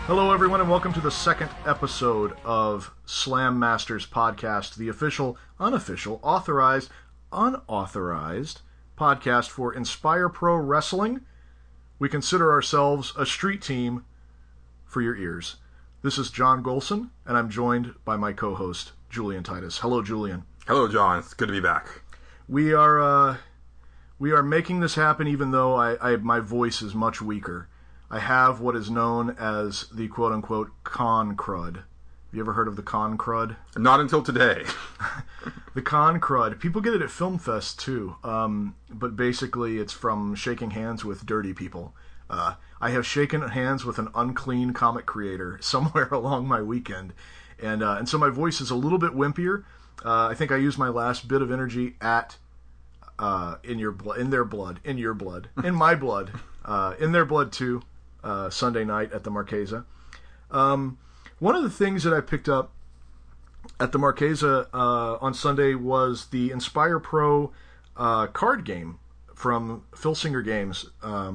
Hello, everyone, and welcome to the second episode of Slam Masters Podcast, the official, unofficial, authorized, unauthorized podcast for Inspire Pro Wrestling. We consider ourselves a street team for your ears. This is John Golson, and I'm joined by my co-host, Julian Titus. Hello, Julian. Hello, John. It's good to be back. We are making this happen, even though my voice is much weaker. I have what is known as the quote-unquote con crud. Have you ever heard of the con crud? Not until today. The con crud. People get it at Film Fest, too. But basically, it's from shaking hands with dirty people. I have shaken hands with an unclean comic creator somewhere along my weekend. And so my voice is a little bit wimpier. I think I used my last bit of energy at in your blood, in their blood, in your blood, in my blood, in their blood, too. Sunday night at the Marquesa. One of the things that I picked up at the Marquesa on Sunday was the Inspire Pro card game from Phil Singer Games.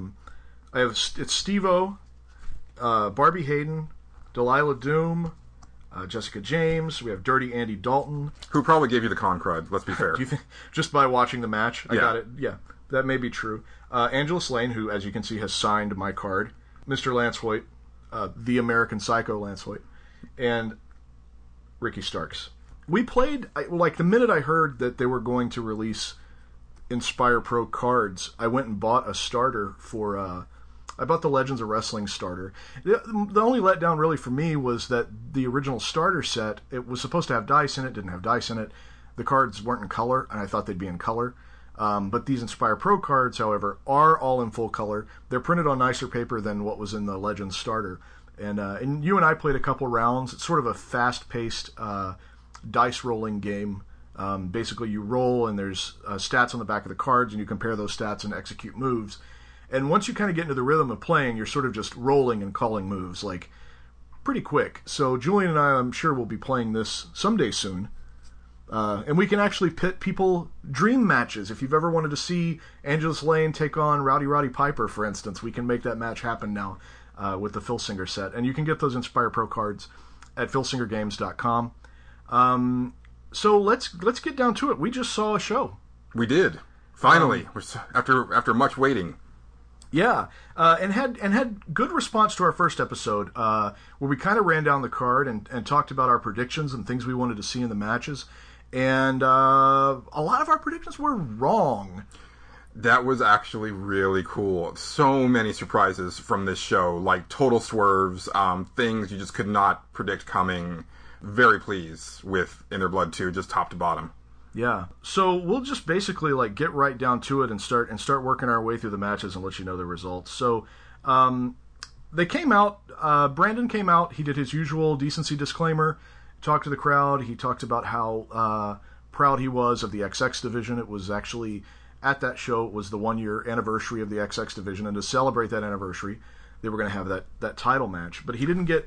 It's Steve-O, Barbie Hayden, Delilah Doom, Jessica James. We have Dirty Andy Dalton, who probably gave you the con crud. Let's be fair. Do you think just by watching the match? I got it. Yeah, that may be true. Angela Slane, who, as you can see, has signed my card. Mr. Lance Hoyt, the American Psycho Lance Hoyt, and Ricky Starks. We played, like the minute I heard that they were going to release Inspire Pro cards, I went and bought a starter for, I bought the Legends of Wrestling starter. The only letdown really for me was that the original starter set, it was supposed to have dice in it, didn't have dice in it. The cards weren't in color, and I thought they'd be in color. But these Inspire Pro cards, however, are all in full color. They're printed on nicer paper than what was in the Legends starter. And you and I played a couple rounds. It's sort of a fast-paced dice rolling game. Basically, you roll, and there's stats on the back of the cards, and you compare those stats and execute moves. And once you kind of get into the rhythm of playing, you're sort of just rolling and calling moves, like, pretty quick. So Julian and I, I'm sure, will be playing this someday soon. And we can actually pit people dream matches. If you've ever wanted to see Angela Slane take on Roddy Piper, for instance, we can make that match happen now with the Phil Singer set. And you can get those Inspire Pro cards at philsingergames.com. So let's get down to it. We just saw a show. We did. Finally, after much waiting. Yeah, and had good response to our first episode, where we kind of ran down the card and talked about our predictions and things we wanted to see in the matches. And a lot of our predictions were wrong. That was actually really cool. So many surprises from this show, like total swerves, things you just could not predict coming. Very pleased with In Their Blood 2, just top to bottom. Yeah. So we'll just basically get right down to it and start working our way through the matches and let you know the results. So they came out. Brandon came out. He did his usual decency disclaimer. Talked to the crowd. He talked about how proud he was of the XX division. It was actually, at that show, it was the 1-year anniversary of the XX division, and to celebrate that anniversary, they were going to have that title match. But he didn't get...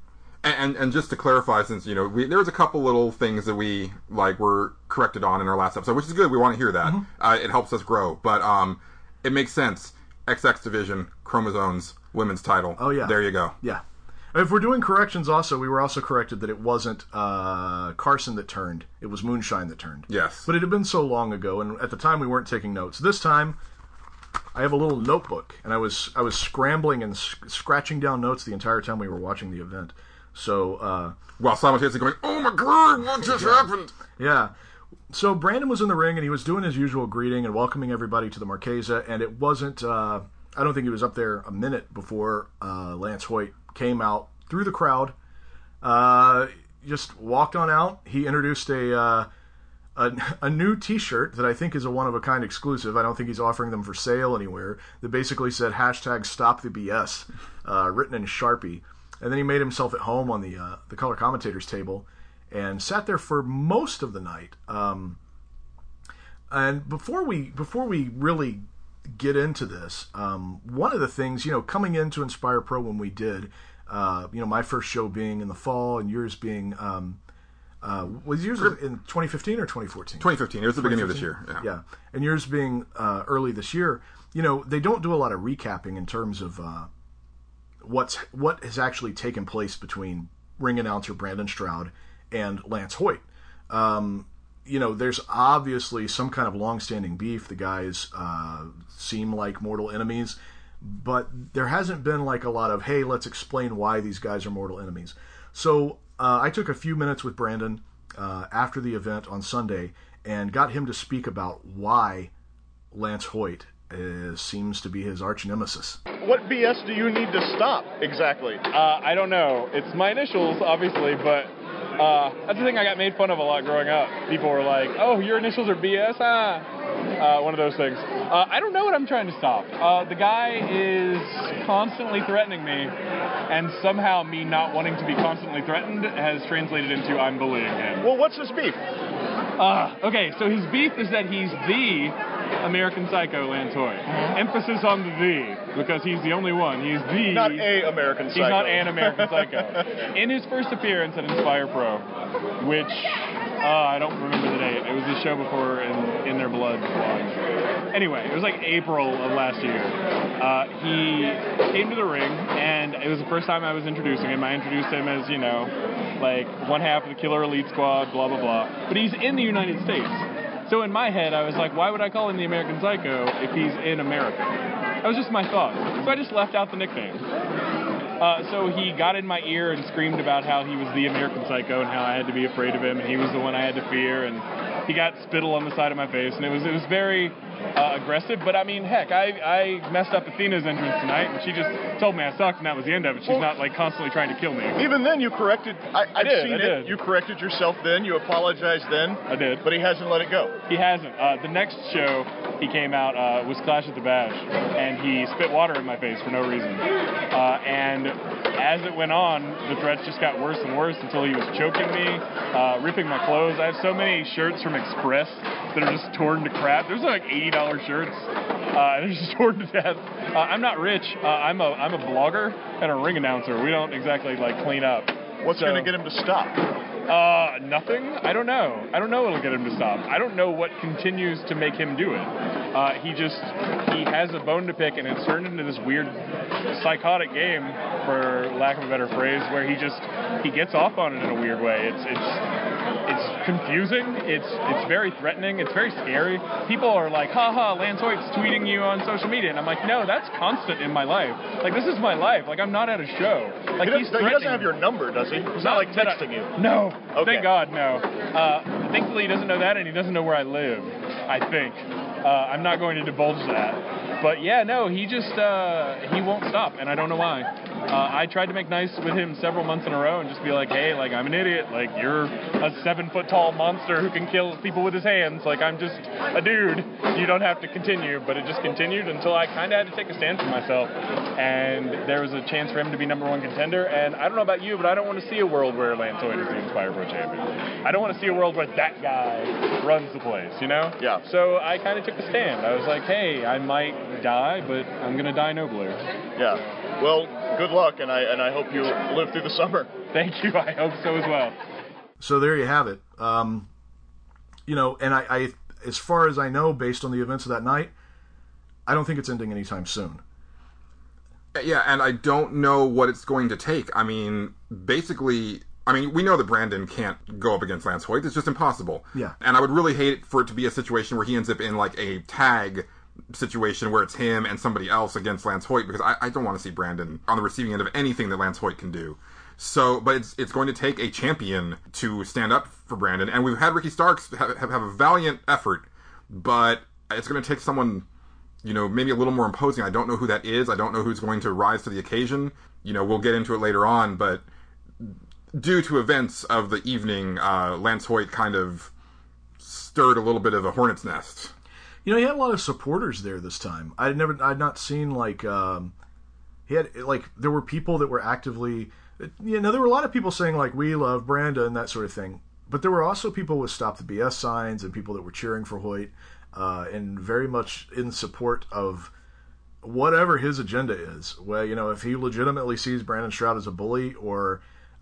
And just to clarify, since, there was a couple little things that we, were corrected on in our last episode, which is good. We want to hear that. Mm-hmm. It helps us grow. But it makes sense. XX division, chromosomes, women's title. Oh, yeah. There you go. Yeah. If we're doing corrections also, we were also corrected that it wasn't Carson that turned. It was Moonshine that turned. Yes. But it had been so long ago, and at the time we weren't taking notes. This time, I have a little notebook, and I was scrambling and scratching down notes the entire time we were watching the event. So, while simultaneously going, oh my God, what just happened? Yeah. So Brandon was in the ring, and he was doing his usual greeting and welcoming everybody to the Marquesa, and it wasn't, I don't think he was up there a minute before Lance Hoyt came out through the crowd, just walked on out. He introduced a new T-shirt that I think is a one-of-a-kind exclusive. I don't think he's offering them for sale anywhere, that basically said #StopTheBS, written in Sharpie. And then he made himself at home on the color commentators table and sat there for most of the night. And before we really get into this, one of the things, coming into Inspire Pro when we did, my first show being in the fall and yours being, was yours in 2015 or 2014? 2015. It was the beginning of this year. Yeah. And yours being early this year, they don't do a lot of recapping in terms of what has actually taken place between ring announcer Brandon Stroud and Lance Hoyt. There's obviously some kind of long-standing beef. The guys seem like mortal enemies, but there hasn't been like a lot of, hey, let's explain why these guys are mortal enemies. So I took a few minutes with Brandon after the event on Sunday and got him to speak about why Lance Hoyt seems to be his arch nemesis. What BS do you need to stop exactly? I don't know. It's my initials, obviously, but that's the thing I got made fun of a lot growing up. People were like, oh, your initials are BS? One of those things. I don't know what I'm trying to stop. The guy is constantly threatening me, and somehow me not wanting to be constantly threatened has translated into I'm bullying him. Well, what's his beef? Okay, so his beef is that he's the American Psycho Lance Hoyt. Emphasis on the, because he's the only one. He's the... Not a American Psycho. He's not an American Psycho. In his first appearance at Inspire Pro, which, I don't remember the date. It was the show before In Their Blood. Anyway, it was like April of last year. He came to the ring, and it was the first time I was introducing him. I introduced him as, like one half of the Killer Elite Squad, blah, blah, blah. But he's in the United States. So in my head, I was like, why would I call him the American Psycho if he's in America? That was just my thought. So I just left out the nickname. So he got in my ear and screamed about how he was the American Psycho and how I had to be afraid of him and he was the one I had to fear, and he got spittle on the side of my face, and it was very aggressive. But I mean, heck, I messed up Athena's entrance tonight, and she just told me I sucked, and that was the end of it. She's not like constantly trying to kill me. Even then, you corrected. I did. You corrected yourself then. You apologized then. I did. But he hasn't let it go. He hasn't. The next show he came out was Clash at the Bash, and he spit water in my face for no reason. And as it went on, the threats just got worse and worse until he was choking me, ripping my clothes. I have so many shirts from Express that are just torn to crap. There's like $80 shirts. They're just torn to death. I'm not rich. I'm a blogger and a ring announcer. We don't exactly like clean up. What's going to get him to stop? Nothing. I don't know. I don't know what'll get him to stop. I don't know what continues to make him do it. He has a bone to pick, and it's turned into this weird psychotic game, for lack of a better phrase, where he gets off on it in a weird way. It's confusing. It's very threatening. It's very scary. People are like, haha, Lance Hoyt's tweeting you on social media. And I'm like, no, that's constant in my life. Like, this is my life. Like, I'm not at a show. Like, he doesn't have your number, does he? He's not like texting you. No. Okay. Thank God, no. Thankfully, he doesn't know that, and he doesn't know where I live, I think. I'm not going to divulge that. But yeah, no, he won't stop, and I don't know why. I tried to make nice with him several months in a row and just be like, hey, like, I'm an idiot. Like, you're a 7-foot-tall monster who can kill people with his hands. Like, I'm just a dude. You don't have to continue. But it just continued until I kind of had to take a stand for myself. And there was a chance for him to be number one contender. And I don't know about you, but I don't want to see a world where Lance Hoyt is the Inspire Pro champion. I don't want to see a world where that guy runs the place, you know? Yeah. So I kind of took a stand. I was like, hey, I might die, but I'm going to die nobler. Yeah. Well, good luck, and I hope you live through the summer. Thank you. I hope so as well. So there you have it. And I, as far as I know, based on the events of that night, I don't think it's ending anytime soon. Yeah, and I don't know what it's going to take. I mean, basically, we know that Brandon can't go up against Lance Hoyt. It's just impossible. Yeah. And I would really hate for it to be a situation where he ends up in, like, a tag situation where it's him and somebody else against Lance Hoyt, because I don't want to see Brandon on the receiving end of anything that Lance Hoyt can do. So, but it's going to take a champion to stand up for Brandon, and we've had Ricky Starks have a valiant effort, but it's going to take someone, maybe a little more imposing. I don't know who that is. I don't know who's going to rise to the occasion. We'll get into it later on, but due to events of the evening, Lance Hoyt kind of stirred a little bit of a hornet's nest. He had a lot of supporters there this time. I'd not seen there were people that were actively, there were a lot of people saying like, we love Brandon, that sort of thing. But there were also people with Stop the BS signs and people that were cheering for Hoyt, and very much in support of whatever his agenda is. Well, if he legitimately sees Brandon Stroud as a bully, or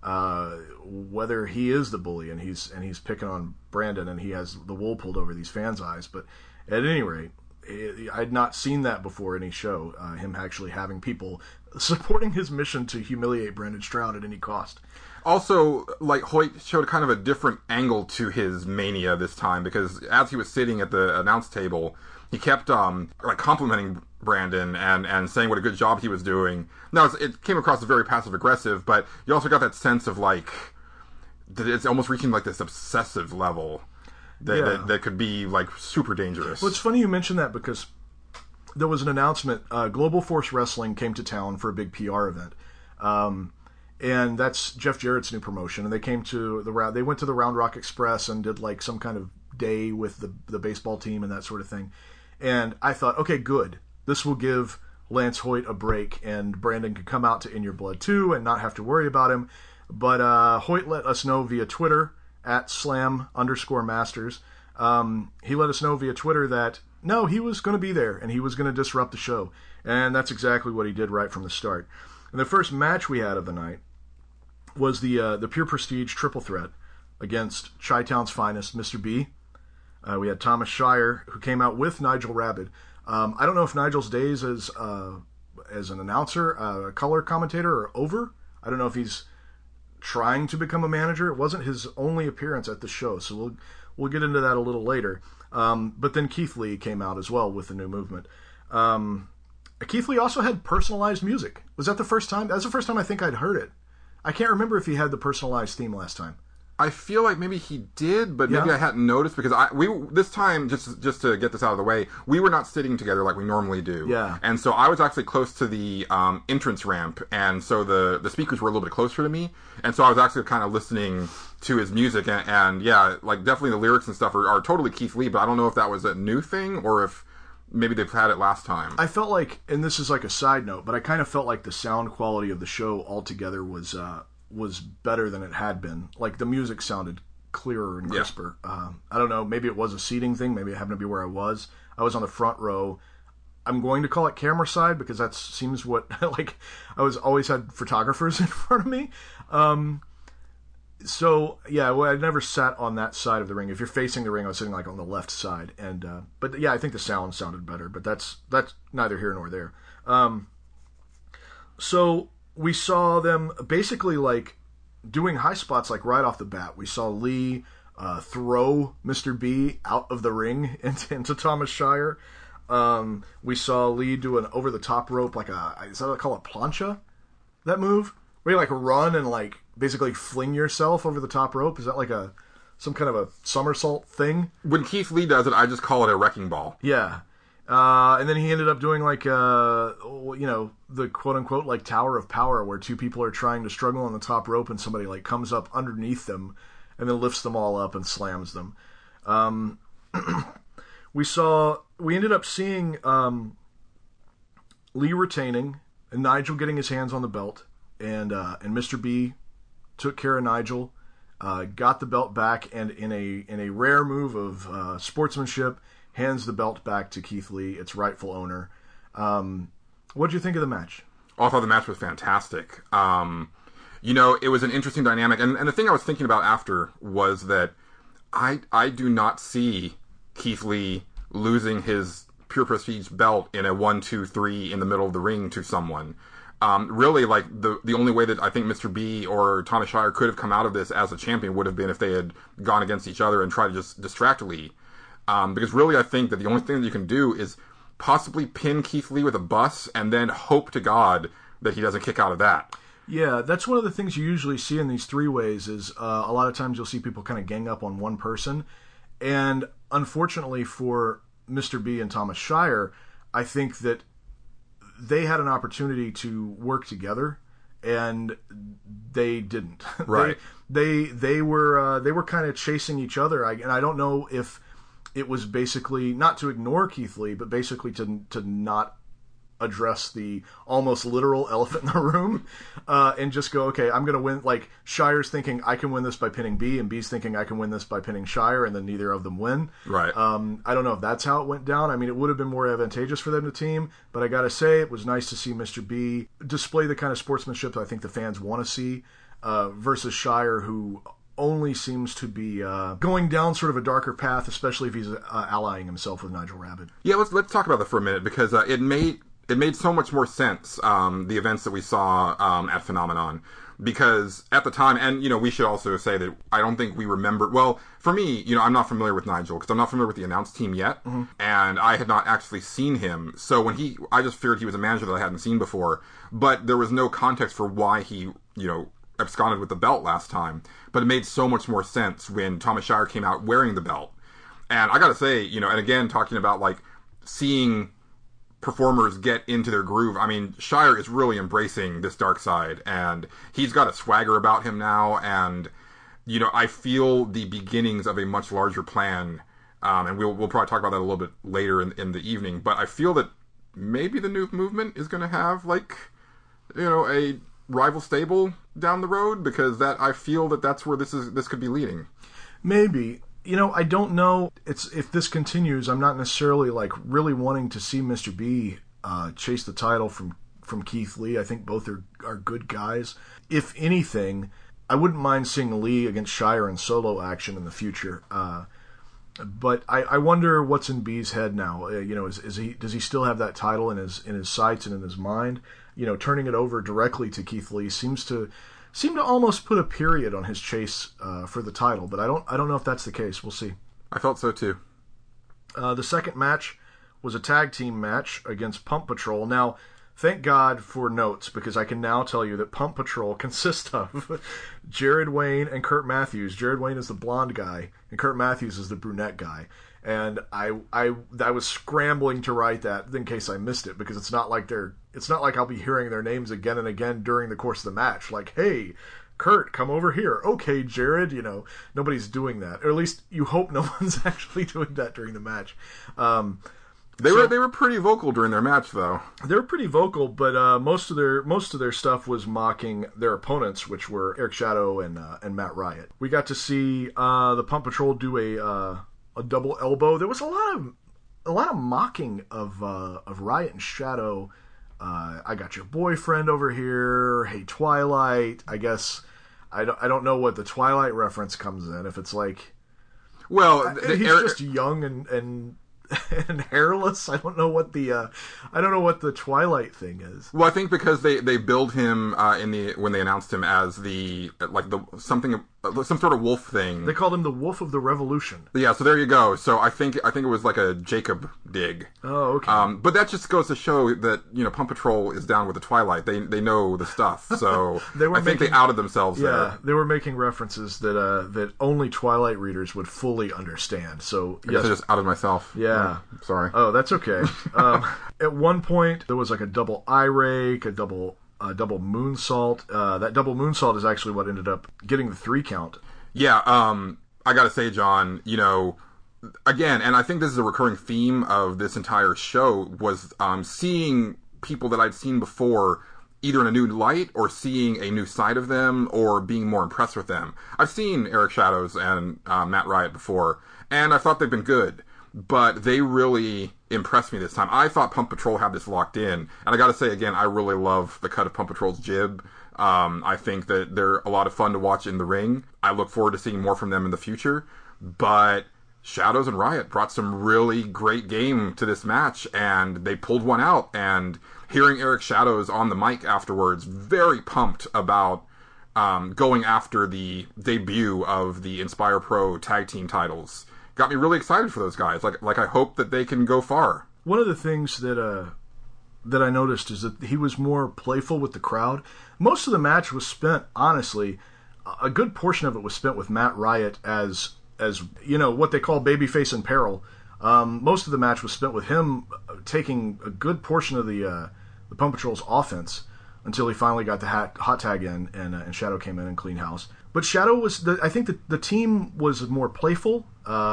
whether he is the bully and he's picking on Brandon and he has the wool pulled over these fans' eyes. But at any rate, I'd not seen that before in any show. Him actually having people supporting his mission to humiliate Brandon Stroud at any cost. Also, like, Hoyt showed kind of a different angle to his mania this time, because as he was sitting at the announce table, he kept like complimenting Brandon and saying what a good job he was doing. Now, it came across as very passive aggressive, but you also got that sense of like that it's almost reaching like this obsessive level that could be like super dangerous. Well, it's funny you mention that, because there was an announcement. Global Force Wrestling came to town for a big PR event. And that's Jeff Jarrett's new promotion. And they came to they went to the Round Rock Express and did like some kind of day with the baseball team and that sort of thing. And I thought, okay, good. This will give Lance Hoyt a break, and Brandon can come out to In Your Blood 2 and not have to worry about him. But Hoyt let us know via Twitter at @slam_masters. He let us know via Twitter that no, he was going to be there and he was going to disrupt the show. And that's exactly what he did right from the start. And the first match we had of the night was the Pure Prestige triple threat against Chi-Town's finest, Mr. B. We had Thomas Shire, who came out with Nigel Rabbid. I don't know if Nigel's days as an announcer, a color commentator, are over. I don't know if he's trying to become a manager. It wasn't his only appearance at the show, so we'll get into that a little later. But then Keith Lee came out as well with the new movement. Keith Lee also had personalized music. Was that the first time? That was the first time I think I'd heard it. I can't remember if he had the personalized theme last time. I feel like maybe he did, but maybe I hadn't noticed, because this time, just to get this out of the way, we were not sitting together like we normally do. Yeah. And so I was actually close to the entrance ramp, and so the speakers were a little bit closer to me, and so I was actually kind of listening to his music, and yeah, like definitely the lyrics and stuff are totally Keith Lee, but I don't know if that was a new thing or if maybe they've had it last time. I felt like, and this is like a side note, but I kind of felt like the sound quality of the show altogether was better than it had been. Like, the music sounded clearer and crisper. Yeah. I don't know, maybe it was a seating thing, maybe it happened to be where I was. I was on the front row. I'm going to call it camera side, because that seems what, like, I always had photographers in front of me. So, yeah, well, I never sat on that side of the ring. If you're facing the ring, I was sitting, like, on the left side. And but, yeah, I think the sound sounded better, but that's neither here nor there. So we saw them basically, like, doing high spots, like, right off the bat. We saw Lee throw Mr. B out of the ring into Thomas Shire. We saw Lee do an over-the-top rope, like is that what they call a plancha? That move? Where you, like, run and, like, basically fling yourself over the top rope? Is that like some kind of a somersault thing? When Keith Lee does it, I just call it a wrecking ball. Yeah. And then he ended up doing like, the quote-unquote like Tower of Power, where two people are trying to struggle on the top rope and somebody like comes up underneath them and then lifts them all up and slams them. We ended up seeing Lee retaining and Nigel getting his hands on the belt, and Mr. B took care of Nigel, got the belt back, and in a rare move of sportsmanship, hands the belt back to Keith Lee, its rightful owner. What did you think of the match? Oh, I thought the match was fantastic. It was an interesting dynamic, and the thing I was thinking about after was that I do not see Keith Lee losing his Pure Prestige belt in a 1-2-3 in the middle of the ring to someone. Really, like, the only way that I think Mr. B or Thomas Shire could have come out of this as a champion would have been if they had gone against each other and tried to just distract Lee. Because really, I think that the only thing that you can do is possibly pin Keith Lee with a bus and then hope to God that he doesn't kick out of that. Yeah, that's one of the things you usually see in these three-ways is a lot of times you'll see people kind of gang up on one person. And unfortunately for Mr. B and Thomas Shire, I think that they had an opportunity to work together, and they didn't. Right. They were kind of chasing each other, and I don't know if it was basically not to ignore Keith Lee, but basically to not address the almost literal elephant in the room, and just go, okay, I'm going to win. Like, Shire's thinking, I can win this by pinning B, and B's thinking, I can win this by pinning Shire, and then neither of them win. Right. I don't know if that's how it went down. I mean, it would have been more advantageous for them to team, but I got to say, it was nice to see Mr. B display the kind of sportsmanship that I think the fans want to see, versus Shire, who only seems to be going down sort of a darker path, especially if he's allying himself with Nigel Rabbit. Yeah, let's talk about that for a minute, because it made so much more sense, the events that we saw at Phenomenon. Because at the time, and, we should also say that I don't think we remembered, well, for me, I'm not familiar with Nigel, because I'm not familiar with the announced team yet, and I had not actually seen him, so I just feared he was a manager that I hadn't seen before, but there was no context for why he, absconded with the belt last time, but it made so much more sense when Thomas Shire came out wearing the belt. And I gotta say, and again, talking about, like, seeing performers get into their groove. I mean, Shire is really embracing this dark side, and he's got a swagger about him now, and, I feel the beginnings of a much larger plan, and we'll probably talk about that a little bit later in the evening, but I feel that maybe the new movement is going to have, like, a rival stable down the road, because I feel that that's where this could be leading. Maybe. I don't know. If this continues, I'm not necessarily like really wanting to see Mr. B chase the title from Keith Lee. I think both are good guys. If anything, I wouldn't mind seeing Lee against Shire in solo action in the future. But I wonder what's in B's head now. Does he still have that title in his sights and in his mind? Turning it over directly to Keith Lee seemed to almost put a period on his chase for the title, but I don't know if that's the case. We'll see. I felt so too. The second match was a tag team match against Pump Patrol. Now, thank God for notes, because I can now tell you that Pump Patrol consists of Jared Wayne and Kurt Matthews. Jared Wayne is the blonde guy, and Kurt Matthews is the brunette guy. And I was scrambling to write that in case I missed it, because it's not like I'll be hearing their names again and again during the course of the match. Like, hey, Kurt, come over here. Okay, Jared. Nobody's doing that, or at least you hope no one's actually doing that during the match. They were pretty vocal during their match, though. They were pretty vocal, but most of their stuff was mocking their opponents, which were Eric Shadow and Matt Riot. We got to see the Pump Patrol do a double elbow. There was a lot of mocking of Riot and Shadow. I got your boyfriend over here. Hey, Twilight. I guess I don't know what the Twilight reference comes in. If it's like, well, he's just young and hairless. I don't know what the Twilight thing is. Well, I think because they billed him when they announced him as some sort of wolf thing. They called him the Wolf of the Revolution. Yeah, so there you go. So I think it was like a Jacob dig. Oh, okay. But that just goes to show that Pump Patrol is down with the Twilight. They know the stuff. So I think they outed themselves there. Yeah, they were making references that only Twilight readers would fully understand. So I guess I just outed myself. Yeah. Sorry. Oh, that's okay. At one point there was like a double eye rake, a double moonsault. That double moonsault is actually what ended up getting the 3 count. Yeah, I gotta say, John, again, and I think this is a recurring theme of this entire show, was seeing people that I'd seen before either in a new light or seeing a new side of them or being more impressed with them. I've seen Eric Shadows and Matt Riot before, and I thought they've been good, but they really impressed me this time. I thought Pump Patrol had this locked in, and I gotta say again, I really love the cut of Pump Patrol's jib. I think that they're a lot of fun to watch in the ring. I look forward to seeing more from them in the future, but Shadows and Riot brought some really great game to this match, and they pulled one out, and hearing Eric Shadows on the mic afterwards, very pumped about going after the debut of the Inspire Pro tag team titles, got me really excited for those guys. Like I hope that they can go far. One of the things that I noticed is that he was more playful with the crowd. Most of the match was spent, honestly, a good portion of it was spent with Matt Riot as what they call babyface in peril. Most of the match was spent with him taking a good portion of the Pump Patrol's offense until he finally got the hot tag in, and Shadow came in and cleaned house. But Shadow was, I think the team was more playful.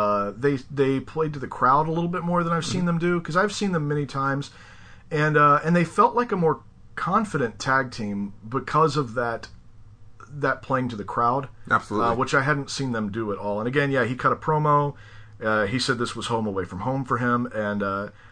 They played to the crowd a little bit more than I've seen them do, because I've seen them many times, and they felt like a more confident tag team because of that playing to the crowd. Absolutely. Which I hadn't seen them do at all. And again, yeah, he cut a promo. He said this was home away from home for him, and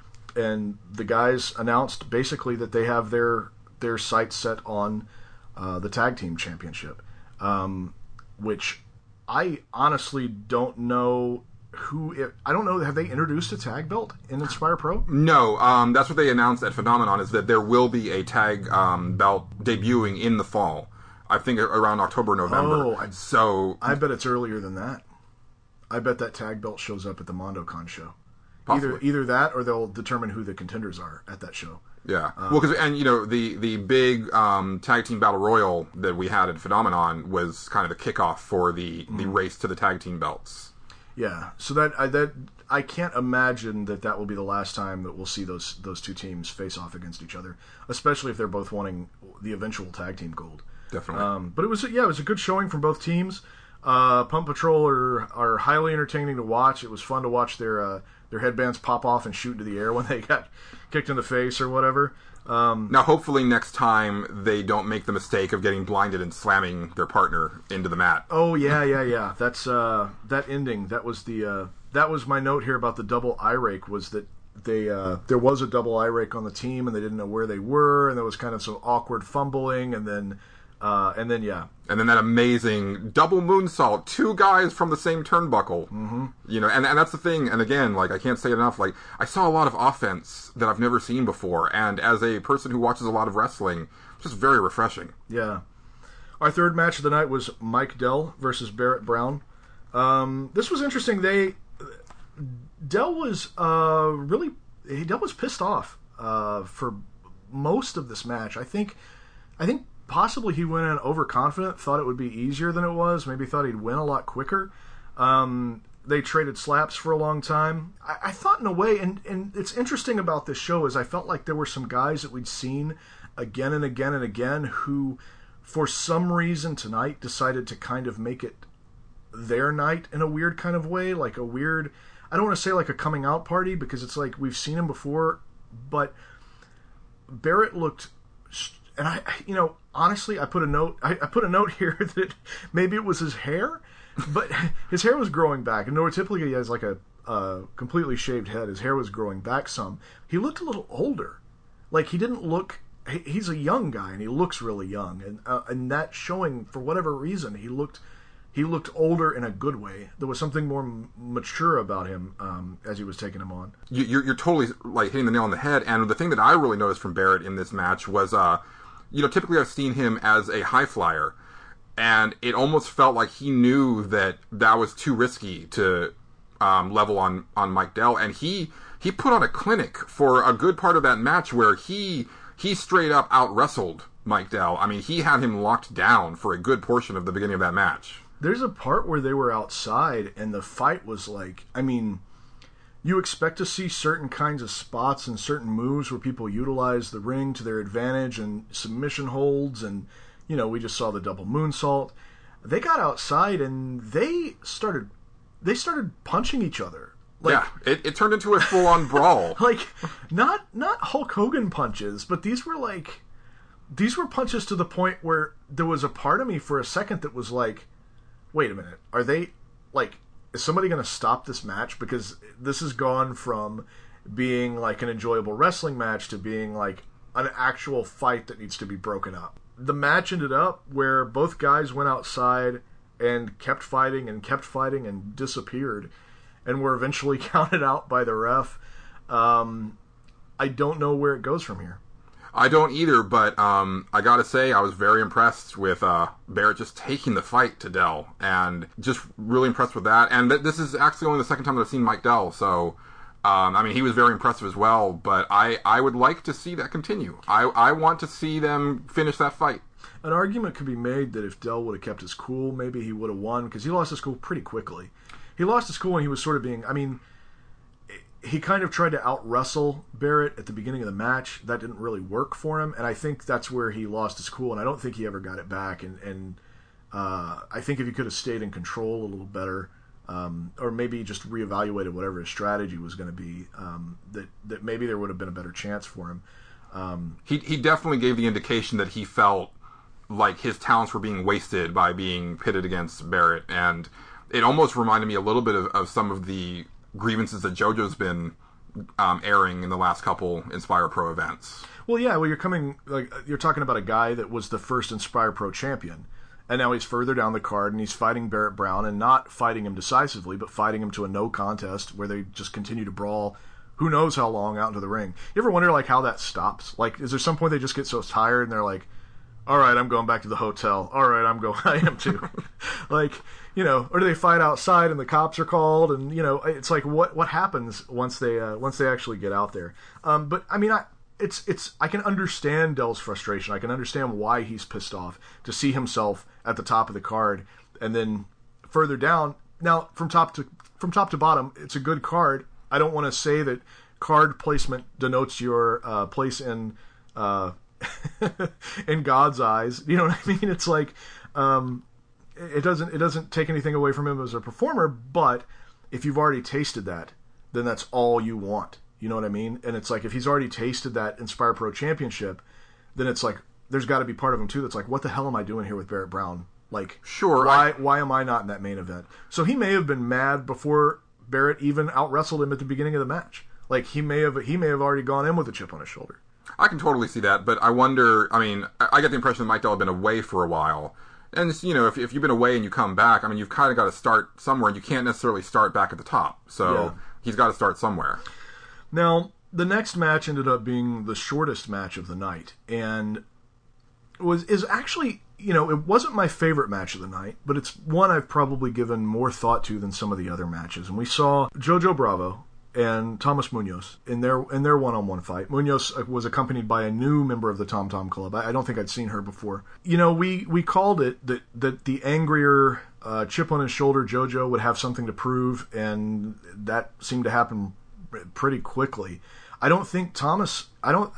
the guys announced basically that they have their sights set on the tag team championship, which I honestly don't know I don't know. Have they introduced a tag belt in Inspire Pro? No, that's what they announced at Phenomenon, is that there will be a tag belt debuting in the fall. I think around October, November. I bet it's earlier than that. I bet that tag belt shows up at the MondoCon show. Either that, or they'll determine who the contenders are at that show. Yeah, well, the big tag team battle royal that we had at Phenomenon was kind of the kickoff for the race to the tag team belts. Yeah, so that I can't imagine that will be the last time that we'll see those two teams face off against each other, especially if they're both wanting the eventual tag team gold. Definitely. But it was a good showing from both teams. Pump Patrol are highly entertaining to watch. It was fun to watch their headbands pop off and shoot into the air when they got kicked in the face or whatever. Now, hopefully next time they don't make the mistake of getting blinded and slamming their partner into the mat. Oh yeah. That's that ending. That was my note here about the double eye rake, was that there was a double eye rake on the team and they didn't know where they were, and there was kind of some awkward fumbling, and then that amazing double moonsault, 2 guys from the same turnbuckle. Mm-hmm. And that's the thing. And again, like, I can't say it enough. Like, I saw a lot of offense that I've never seen before, and as a person who watches a lot of wrestling, it's just very refreshing. Yeah. Our third match of the night was Mike Dell versus Barrett Brown. This was interesting. Dell was pissed off for most of this match. I think possibly he went in overconfident, thought it would be easier than it was, maybe thought he'd win a lot quicker. They traded slaps for a long time. I thought, in a way, and it's interesting about this show, is I felt like there were some guys that we'd seen again and again and again who, for some reason tonight, decided to kind of make it their night in a weird kind of way, like a weird, I don't want to say like a coming out party, because it's like we've seen him before, but Barrett looked, and honestly, I put a note here that maybe it was his hair, but his hair was growing back. And typically he has like a completely shaved head. His hair was growing back some. He looked a little older. Like, he didn't look. He's a young guy, and he looks really young. And that showing, for whatever reason, he looked older in a good way. There was something more mature about him as he was taking him on. You're totally like hitting the nail on the head. And the thing that I really noticed from Barrett in this match was, typically I've seen him as a high flyer, and it almost felt like he knew that was too risky to level on Mike Dell, and he put on a clinic for a good part of that match where he straight up out-wrestled Mike Dell. I mean, he had him locked down for a good portion of the beginning of that match. There's a part where they were outside, and the fight was like, I mean, you expect to see certain kinds of spots and certain moves where people utilize the ring to their advantage, and submission holds, and, we just saw the double moonsault. They got outside and they started punching each other. Like, yeah, it turned into a full-on brawl. Like, not Hulk Hogan punches, but these were punches to the point where there was a part of me for a second that was like, wait a minute, are they, like, is somebody going to stop this match? Because this has gone from being like an enjoyable wrestling match to being like an actual fight that needs to be broken up. The match ended up where both guys went outside and kept fighting and disappeared, and were eventually counted out by the ref. I don't know where it goes from here. I don't either, but I gotta say I was very impressed with Barrett just taking the fight to Dell, and just really impressed with that. And this is actually only the second time that I've seen Mike Dell, so he was very impressive as well, but I would like to see that continue. I want to see them finish that fight. An argument could be made that if Dell would have kept his cool, maybe he would have won, because he lost his cool pretty quickly. He lost his cool when he was sort of being, he kind of tried to out-wrestle Barrett at the beginning of the match. That didn't really work for him, and I think that's where he lost his cool, and I don't think he ever got it back. And I think if he could have stayed in control a little better, or maybe just reevaluated whatever his strategy was going to be, that maybe there would have been a better chance for him. He definitely gave the indication that he felt like his talents were being wasted by being pitted against Barrett, and it almost reminded me a little bit of some of the grievances that JoJo's been airing in the last couple Inspire Pro events. Well, yeah, you're talking about a guy that was the first Inspire Pro champion, And now he's further down the card, and he's fighting Barrett Brown, and not fighting him decisively, but fighting him to a no contest where they just continue to brawl who knows how long out into the ring. You ever wonder, like, how that stops? Like, is there some point they just get so tired and they're like, all right, I'm going back to the hotel. All right, I am too. Like, you know, or do they fight outside and the cops are called? And, you know, it's like, what happens once they actually get out there? But, I mean, I can understand Dell's frustration. I can understand why he's pissed off to see himself at the top of the card, and then further down. Now, from top to bottom, it's a good card. I don't want to say that card placement denotes your place in in God's eyes. You know what I mean? It's like it doesn't take anything away from him as a performer. But if you've already tasted that, then that's all you want. You know what I mean? And it's like, if he's already tasted that Inspire Pro Championship, then it's like, there's got to be part of him too that's like, what the hell am I doing here with Barrett Brown? Like, sure, why am I not in that main event? So he may have been mad before Barrett even out-wrestled him at the beginning of the match. Like, he may have already gone in with a chip on his shoulder. I can totally see that, but I wonder, I mean, I get the impression that Mike Dell had been away for a while. And, you know, if you've been away and you come back, I mean, you've kind of got to start somewhere, and you can't necessarily start back at the top. So he's got to start somewhere. Now, the next match ended up being the shortest match of the night, and is actually, you know, it wasn't my favorite match of the night, but it's one I've probably given more thought to than some of the other matches. And we saw Jojo Bravo and Thomas Munoz in their one-on-one fight. Munoz was accompanied by a new member of the Tom Tom Club. I don't think I'd seen her before. You know, we called it that the angrier chip on his shoulder Jojo would have something to prove, and that seemed to happen pretty quickly. I don't think Thomas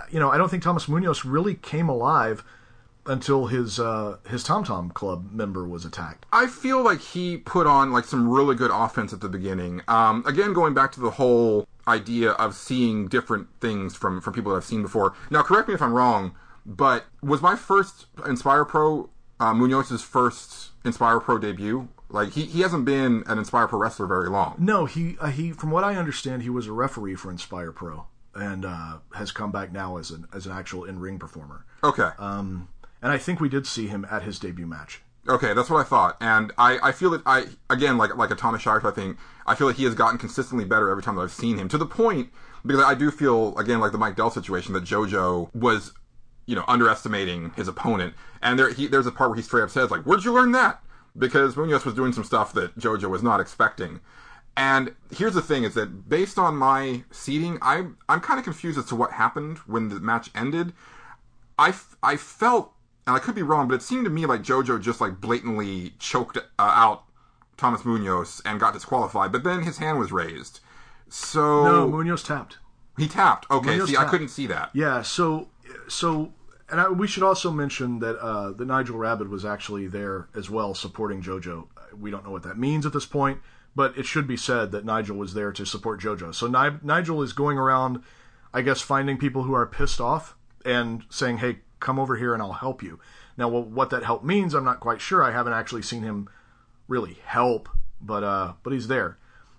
Munoz really came alive until his Tom Tom Club member was attacked. I feel like he put on like some really good offense at the beginning. Again, going back to the whole idea of seeing different things from people that I've seen before. Now, correct me if I'm wrong, but was my first Inspire Pro Munoz's first Inspire Pro debut? Like, he hasn't been an Inspire Pro wrestler very long. No, he from what I understand, he was a referee for Inspire Pro and has come back now as an actual in-ring performer. Okay. And I think we did see him at his debut match. Okay, that's what I thought. And I feel that again, like a Thomas Shire thing, I feel like he has gotten consistently better every time that I've seen him. To the point, because I do feel, again, like the Mike Dell situation, that JoJo was, you know, underestimating his opponent. And there's a part where he straight up says, like, where'd you learn that? Because Munoz was doing some stuff that JoJo was not expecting. And here's the thing, is that based on my seating, I'm kind of confused as to what happened when the match ended. I felt, and I could be wrong, but it seemed to me like JoJo just like blatantly choked out Thomas Munoz and got disqualified, but then his hand was raised. So no, Munoz tapped. He tapped. Okay, Munoz see, tapped. I couldn't see that. Yeah, so and we should also mention that Nigel Rabbit was actually there as well, supporting JoJo. We don't know what that means at this point, but it should be said that Nigel was there to support JoJo. So Nigel is going around, I guess, finding people who are pissed off and saying, hey, come over here and I'll help you. Now, what that help means, I'm not quite sure. I haven't actually seen him really help, but he's there.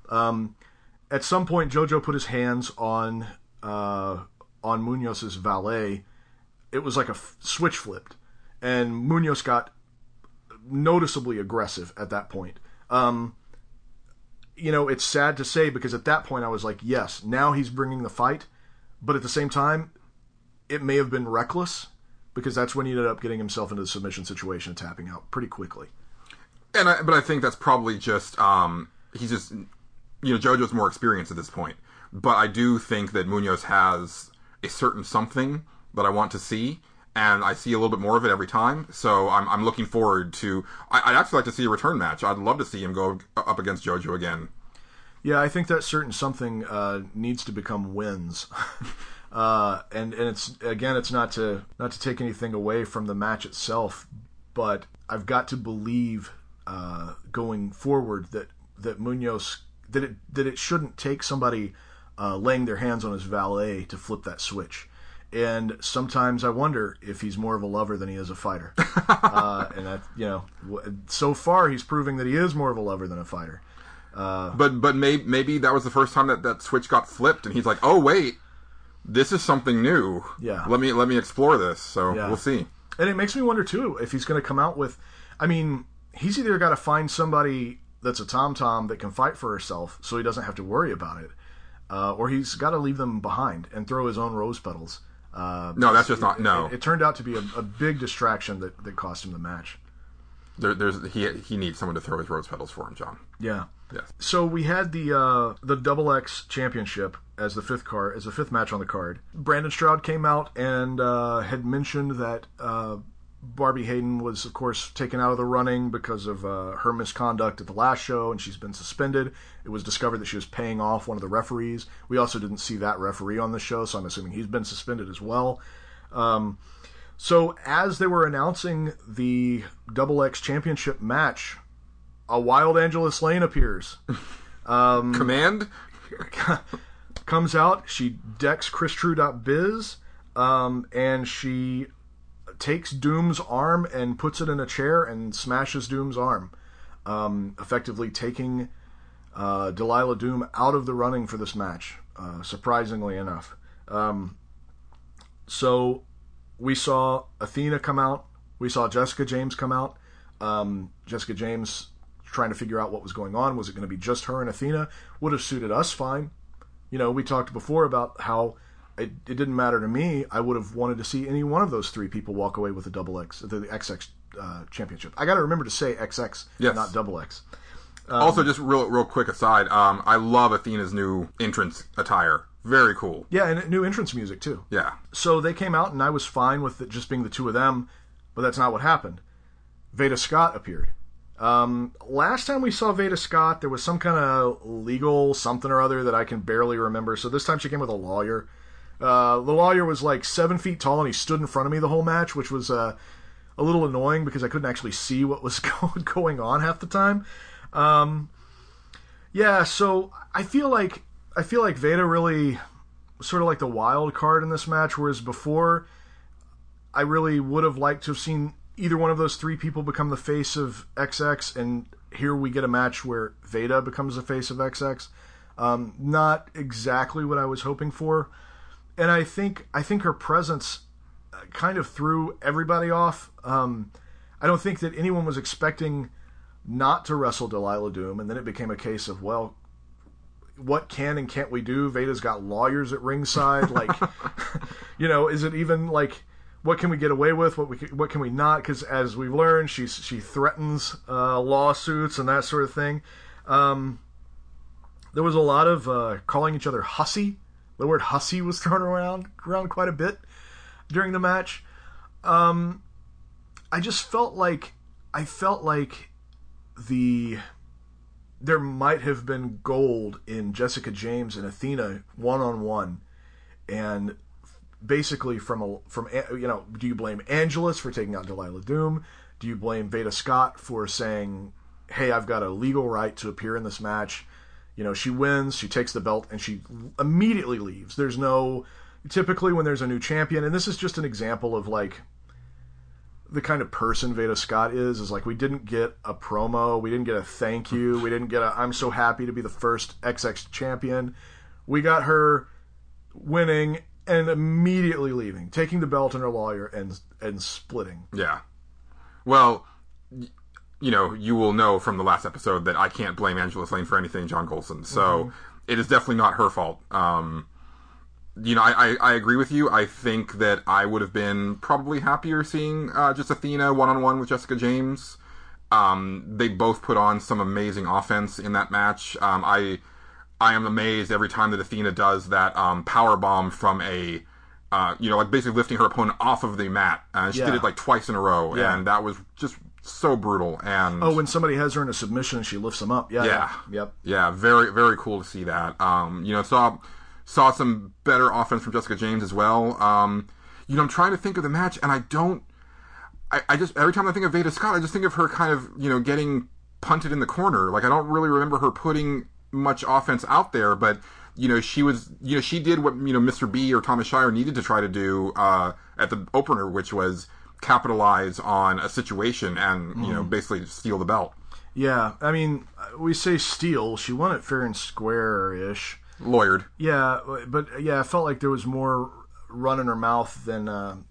At some point, JoJo put his hands on Munoz's valet. It was like a switch flipped, and Munoz got noticeably aggressive at that point. You know, it's sad to say, because at that point I was like, yes, now he's bringing the fight, but at the same time, it may have been reckless, because that's when he ended up getting himself into the submission situation and tapping out pretty quickly. But I think that's probably just he's just, you know, JoJo's more experienced at this point. But I do think that Munoz has a certain something that I want to see, and I see a little bit more of it every time. So I'm looking forward to. I'd actually like to see a return match. I'd love to see him go up against JoJo again. Yeah, I think that certain something needs to become wins. And it's, again, it's not to take anything away from the match itself, but I've got to believe going forward that Munoz, that it shouldn't take somebody laying their hands on his valet to flip that switch. And sometimes I wonder if he's more of a lover than he is a fighter. And that, you know, so far he's proving that he is more of a lover than a fighter. But maybe that was the first time that switch got flipped, and he's like, oh wait, this is something new. Yeah. Let me explore this. So we'll see. And it makes me wonder too if he's going to come out with. I mean, he's either got to find somebody that's a tom-tom that can fight for herself so he doesn't have to worry about it, or he's got to leave them behind and throw his own rose petals. No, that's just not... No. It turned out to be a big distraction that cost him the match. He needs someone to throw his rose petals for him, John. Yeah. Yes. So we had the Double X Championship as the fifth match on the card. Brandon Stroud came out and had mentioned that Barbie Hayden was, of course, taken out of the running because of her misconduct at the last show, and she's been suspended. It was discovered that she was paying off one of the referees. We also didn't see that referee on the show, so I'm assuming he's been suspended as well. So as they were announcing the Double X Championship match, a wild Angela Slane appears. Command? Comes out, she decks ChrisTrue.biz, and she takes Doom's arm and puts it in a chair and smashes Doom's arm, effectively taking Delilah Doom out of the running for this match, surprisingly enough. So we saw Athena come out. We saw Jessica James come out. Jessica James trying to figure out what was going on. Was it going to be just her and Athena? Would have suited us fine. You know, we talked before about how it didn't matter to me. I would have wanted to see any one of those three people walk away with the the XX championship. I got to remember to say XX, yes, not Double X. Also, just real quick aside, I love Athena's new entrance attire. Very cool. Yeah, and new entrance music too. Yeah. So they came out, and I was fine with it just being the two of them, but that's not what happened. Veda Scott appeared. Last time we saw Veda Scott, there was some kind of legal something or other that I can barely remember. So this time she came with a lawyer. The lawyer was like 7 feet tall, and he stood in front of me the whole match, which was a little annoying because I couldn't actually see what was going on half the time. Yeah, so I feel like Veda really sort of like the wild card in this match, whereas before I really would have liked to have seen either one of those three people become the face of XX, and here we get a match where Veda becomes the face of XX. Not exactly what I was hoping for. And I think her presence kind of threw everybody off. I don't think that anyone was expecting not to wrestle Delilah Doom, and then it became a case of, well, what can and can't we do? Veda's got lawyers at ringside. Like, you know, is it even like, what can we get away with? What can we not? Because as we've learned, she threatens lawsuits and that sort of thing. There was a lot of calling each other hussy. The word hussy was thrown around quite a bit during the match. I just felt like there might have been gold in Jessica James and Athena one-on-one, and basically from you know, do you blame Angelus for taking out Delilah Doom? Do you blame Veda Scott for saying, hey, I've got a legal right to appear in this match? You know, she wins, she takes the belt, and she immediately leaves. There's no... Typically when there's a new champion, and this is just an example of, like, the kind of person Veda Scott is like, we didn't get a promo, we didn't get a thank you, we didn't get a I'm so happy to be the first XX champion. We got her winning and immediately leaving, taking the belt and her lawyer and splitting. Yeah. Well, you know, you will know from the last episode that I can't blame Angela Slane for anything, John Golson. So it is definitely not her fault. You know, I agree with you. I think that I would have been probably happier seeing just Athena one-on-one with Jessica James. They both put on some amazing offense in that match. I am amazed every time that Athena does that power bomb from a, you know, like basically lifting her opponent off of the mat. She did it like twice in a row, and that was just so brutal. And when somebody has her in a submission, she lifts them up. Yeah, very, very cool to see that. You know, saw some better offense from Jessica James as well. You know, I'm trying to think of the match, and I just, every time I think of Veda Scott, I just think of her kind of, you know, getting punted in the corner. Like, I don't really remember her putting much offense out there, but, you know, she did what, you know, Mr. B or Thomas Shire needed to try to do at the opener, which was capitalize on a situation and, you know, basically steal the belt. Yeah, I mean, we say steal. She won it fair and square-ish. Lawyered. Yeah, but yeah, I felt like there was more run in her mouth than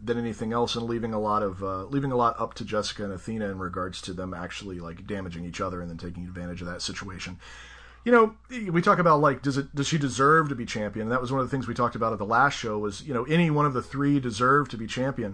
than anything else, and leaving a lot up to Jessica and Athena in regards to them actually like damaging each other and then taking advantage of that situation. You know, we talk about like does she deserve to be champion? And that was one of the things we talked about at the last show was, you know, any one of the three deserve to be champion.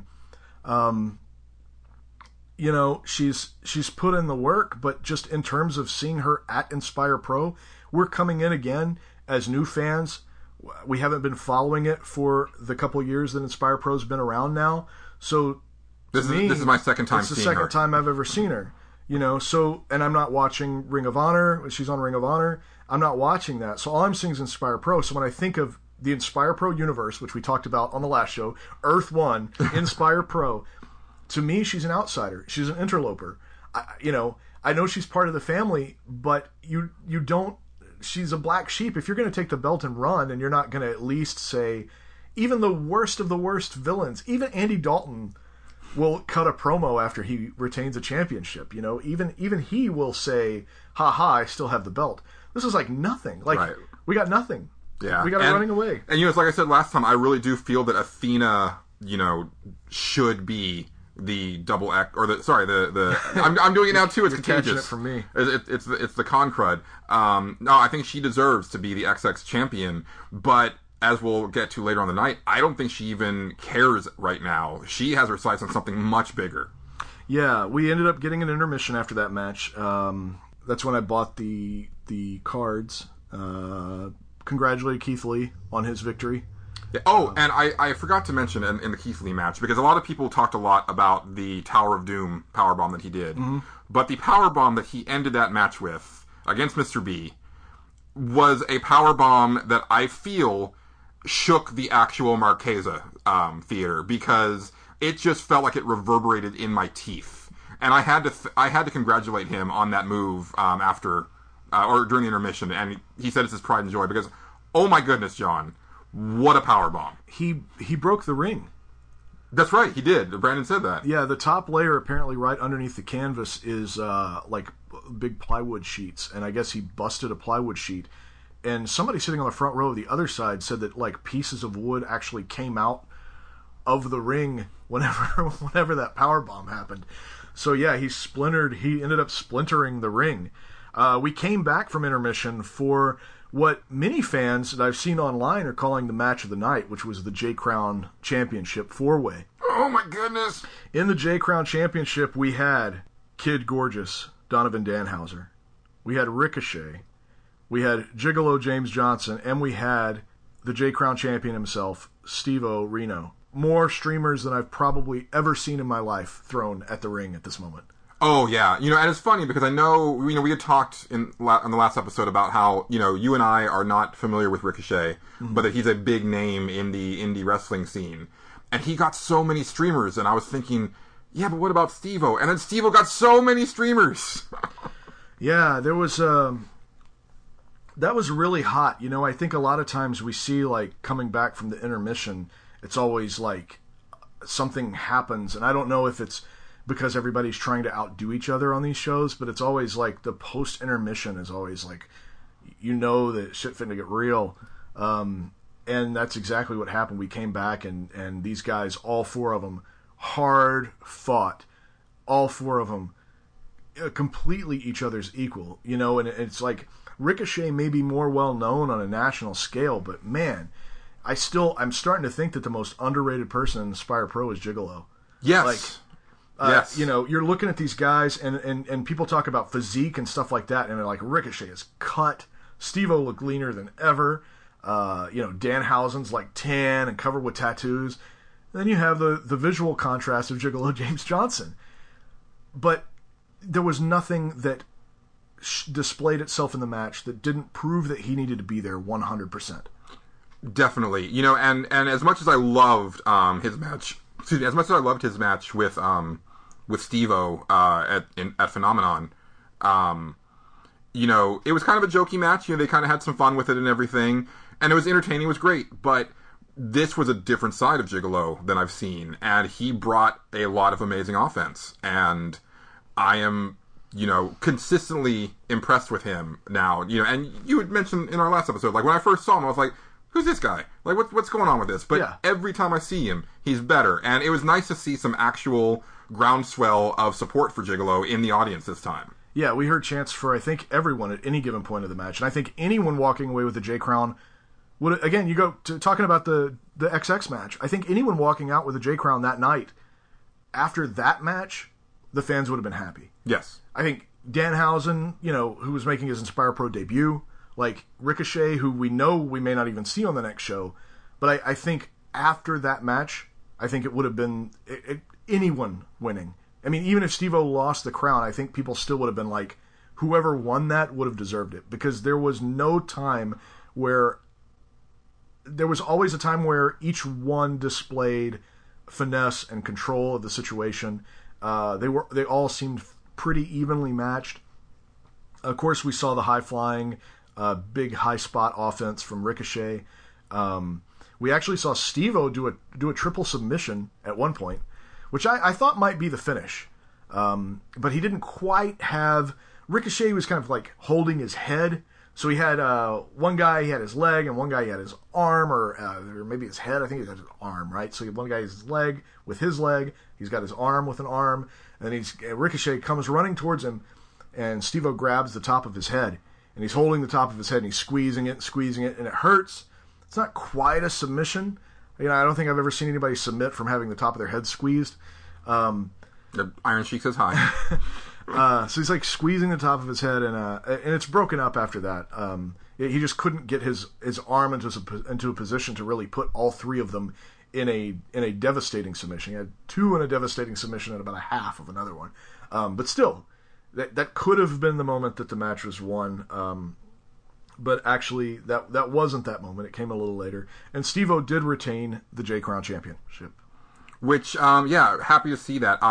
You know, she's put in the work, but just in terms of seeing her at Inspire Pro, we're coming in again as new fans. We haven't been following it for the couple years that Inspire Pro's been around now. So this is my second time seeing her. It's the second time I've ever seen her. You know, so, and I'm not watching Ring of Honor. She's on Ring of Honor. I'm not watching that. So all I'm seeing is Inspire Pro. So when I think of the Inspire Pro universe, which we talked about on the last show, Earth 1, Inspire Pro, to me, she's an outsider. She's an interloper. I know she's part of the family, but you don't. She's a black sheep. If you're going to take the belt and run, and you're not going to at least say, even the worst of the worst villains, even Andy Dalton will cut a promo after he retains a championship. You know, even he will say, "Ha ha, I still have the belt." This is like nothing. Like right. We got nothing. Yeah, we got her running away. And it's like I said last time. I really do feel that Athena, should be the double X or the I'm doing it now too. It's contagious. It from me. It's the con crud. No, I think she deserves to be the XX champion, but as we'll get to later on the night, I don't think she even cares right now. She has her sights on something much bigger. Yeah, we ended up getting an intermission after that match. That's when I bought the cards. Congratulated Keith Lee on his victory. Yeah. Oh, and I forgot to mention in the Keith Lee match, because a lot of people talked a lot about the Tower of Doom powerbomb that he did. Mm-hmm. But the powerbomb that he ended that match with against Mr. B was a powerbomb that I feel shook the actual Marquesa theater, because it just felt like it reverberated in my teeth. And I had to congratulate him on that move after or during the intermission, and he said it's his pride and joy, because, oh my goodness, John, what a powerbomb. He broke the ring. That's right, he did. Brandon said that. Yeah, the top layer apparently right underneath the canvas is like big plywood sheets, and I guess he busted a plywood sheet. And somebody sitting on the front row of the other side said that like pieces of wood actually came out of the ring whenever that powerbomb happened. So yeah, he ended up splintering the ring. We came back from intermission for what many fans that I've seen online are calling the match of the night, which was the J Crown Championship 4-way. Oh my goodness! In the J Crown Championship, we had Kid Gorgeous, Donovan Danhauser. We had Ricochet. We had Gigolo James Johnson. And we had the J Crown champion himself, Steve-O Reno. More streamers than I've probably ever seen in my life thrown at the ring at this moment. Oh yeah, and it's funny because I know we had talked on the last episode about how you and I are not familiar with Ricochet, mm-hmm. but that he's a big name in the indie wrestling scene, and he got so many streamers, and I was thinking, yeah, but what about Steve-O? And then Steve-O got so many streamers. Yeah, there was that was really hot. I think a lot of times we see like coming back from the intermission, it's always like something happens, and I don't know if it's because everybody's trying to outdo each other on these shows, but it's always like the post-intermission is always like, that shit finna get real. And that's exactly what happened. We came back and these guys, all four of them, hard fought. All four of them, completely each other's equal. And it's like Ricochet may be more well-known on a national scale, but man, I'm starting to think that the most underrated person in Inspire Pro is Gigolo. Yes. Yes. You're looking at these guys, and people talk about physique and stuff like that, and they're like, Ricochet is cut. Steve-O looked leaner than ever. Danhausen's like tan and covered with tattoos. And then you have the visual contrast of Gigolo James Johnson. But there was nothing that displayed itself in the match that didn't prove that he needed to be there 100%. Definitely. And as much as I loved his match, as much as I loved his match with Steve-O at Phenomenon, it was kind of a jokey match. They kind of had some fun with it and everything, and it was entertaining. It was great, but this was a different side of Gigolo than I've seen, and he brought a lot of amazing offense, and I am, consistently impressed with him now. And you had mentioned in our last episode, like when I first saw him, I was like, who's this guy? Like, what's going on with this? But every time I see him, he's better. And it was nice to see some actual groundswell of support for Gigolo in the audience this time. Yeah, we heard chants for, I think, everyone at any given point of the match. And I think anyone walking away with the J Crown would, again, you go to talking about the XX match. I think anyone walking out with the J Crown that night, after that match, the fans would have been happy. Yes. I think Danhausen, who was making his Inspire Pro debut, like Ricochet, who we know we may not even see on the next show, but I think after that match, I think it would have been anyone winning. I mean, even if Steve-O lost the crown, I think people still would have been like, whoever won that would have deserved it, because there was no time where... There was always a time where each one displayed finesse and control of the situation. They all seemed pretty evenly matched. Of course, we saw the high-flying, big high-spot offense from Ricochet. We actually saw Steve-O do a triple submission at one point, which I thought might be the finish. But he didn't quite have... Ricochet was kind of like holding his head. So he had one guy, he had his leg, and one guy he had his arm, or maybe his head. I think he had his arm, right? So one guy has his leg with his leg. He's got his arm with an arm. And Ricochet comes running towards him, and Steve-O grabs the top of his head. And he's holding the top of his head, and he's squeezing it, and it hurts. It's not quite a submission. I don't think I've ever seen anybody submit from having the top of their head squeezed. The Iron Sheik says hi. So he's like squeezing the top of his head, and it's broken up after that. He just couldn't get his arm into a position to really put all three of them in a devastating submission. He had two in a devastating submission and about a half of another one. But still, that could have been the moment that the match was won. But actually, that wasn't that moment. It came a little later, and Steve-O did retain the J Crown Championship. Which, happy to see that.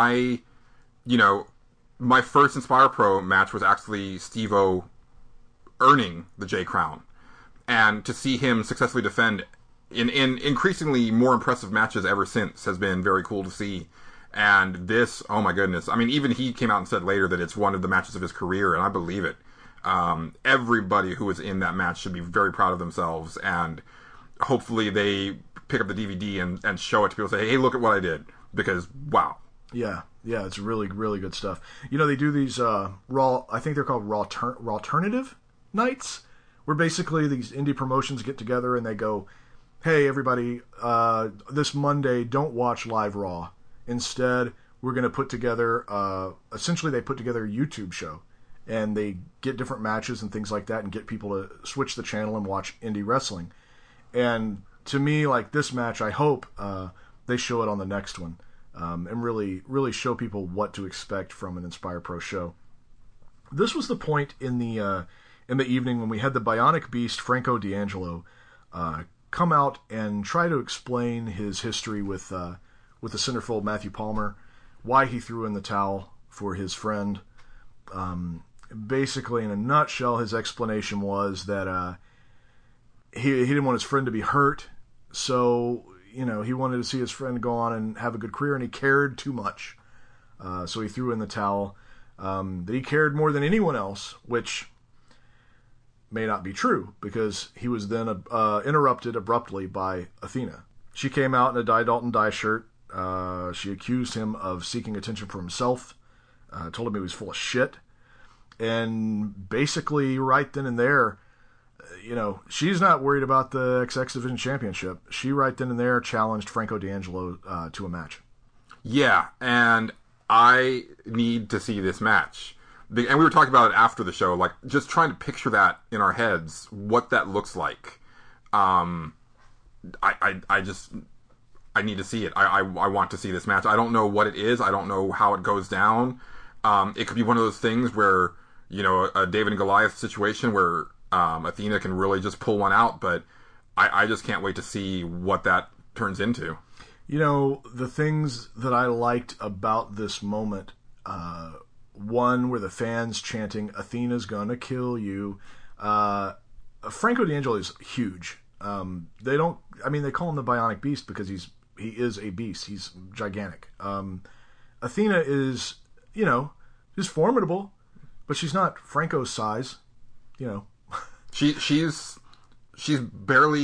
My first Inspire Pro match was actually Steve-O earning the J Crown. And to see him successfully defend in increasingly more impressive matches ever since has been very cool to see. And this, oh my goodness. I mean, even he came out and said later that it's one of the matches of his career, and I believe it. Everybody who was in that match should be very proud of themselves, and hopefully they pick up the DVD and show it to people and say, hey, look at what I did. Because, wow. Yeah, it's really, really good stuff. They do these Raw, I think they're called Rawternative nights, where basically these indie promotions get together and they go, hey, everybody, this Monday, don't watch live Raw. Instead, we're going to put together, essentially they put together a YouTube show, and they get different matches and things like that and get people to switch the channel and watch indie wrestling. And to me, like this match, I hope they show it on the next one. And really, really show people what to expect from an Inspire Pro show. This was the point in the evening when we had the Bionic Beast Franco D'Angelo come out and try to explain his history with the centerfold Matthew Palmer, why he threw in the towel for his friend. Basically, in a nutshell, his explanation was that he didn't want his friend to be hurt, so he wanted to see his friend go on and have a good career, and he cared too much. So he threw in the towel. That he cared more than anyone else, which may not be true, because he was then interrupted abruptly by Athena. She came out in a Di Dalton Dye shirt. She accused him of seeking attention for himself, told him he was full of shit, and basically right then and there, she's not worried about the XX Division Championship. She right then and there challenged Franco D'Angelo to a match. Yeah, and I need to see this match. And we were talking about it after the show, like just trying to picture that in our heads, what that looks like. I need to see it. I want to see this match. I don't know what it is. I don't know how it goes down. It could be one of those things where, a David and Goliath situation where Athena can really just pull one out, but I just can't wait to see what that turns into. The things that I liked about this moment, one were the fans chanting, Athena's gonna kill you. Franco D'Angelo is huge. They call him the Bionic Beast because he is a beast. He's gigantic. Athena is, she's formidable, but she's not Franco's size, She's barely,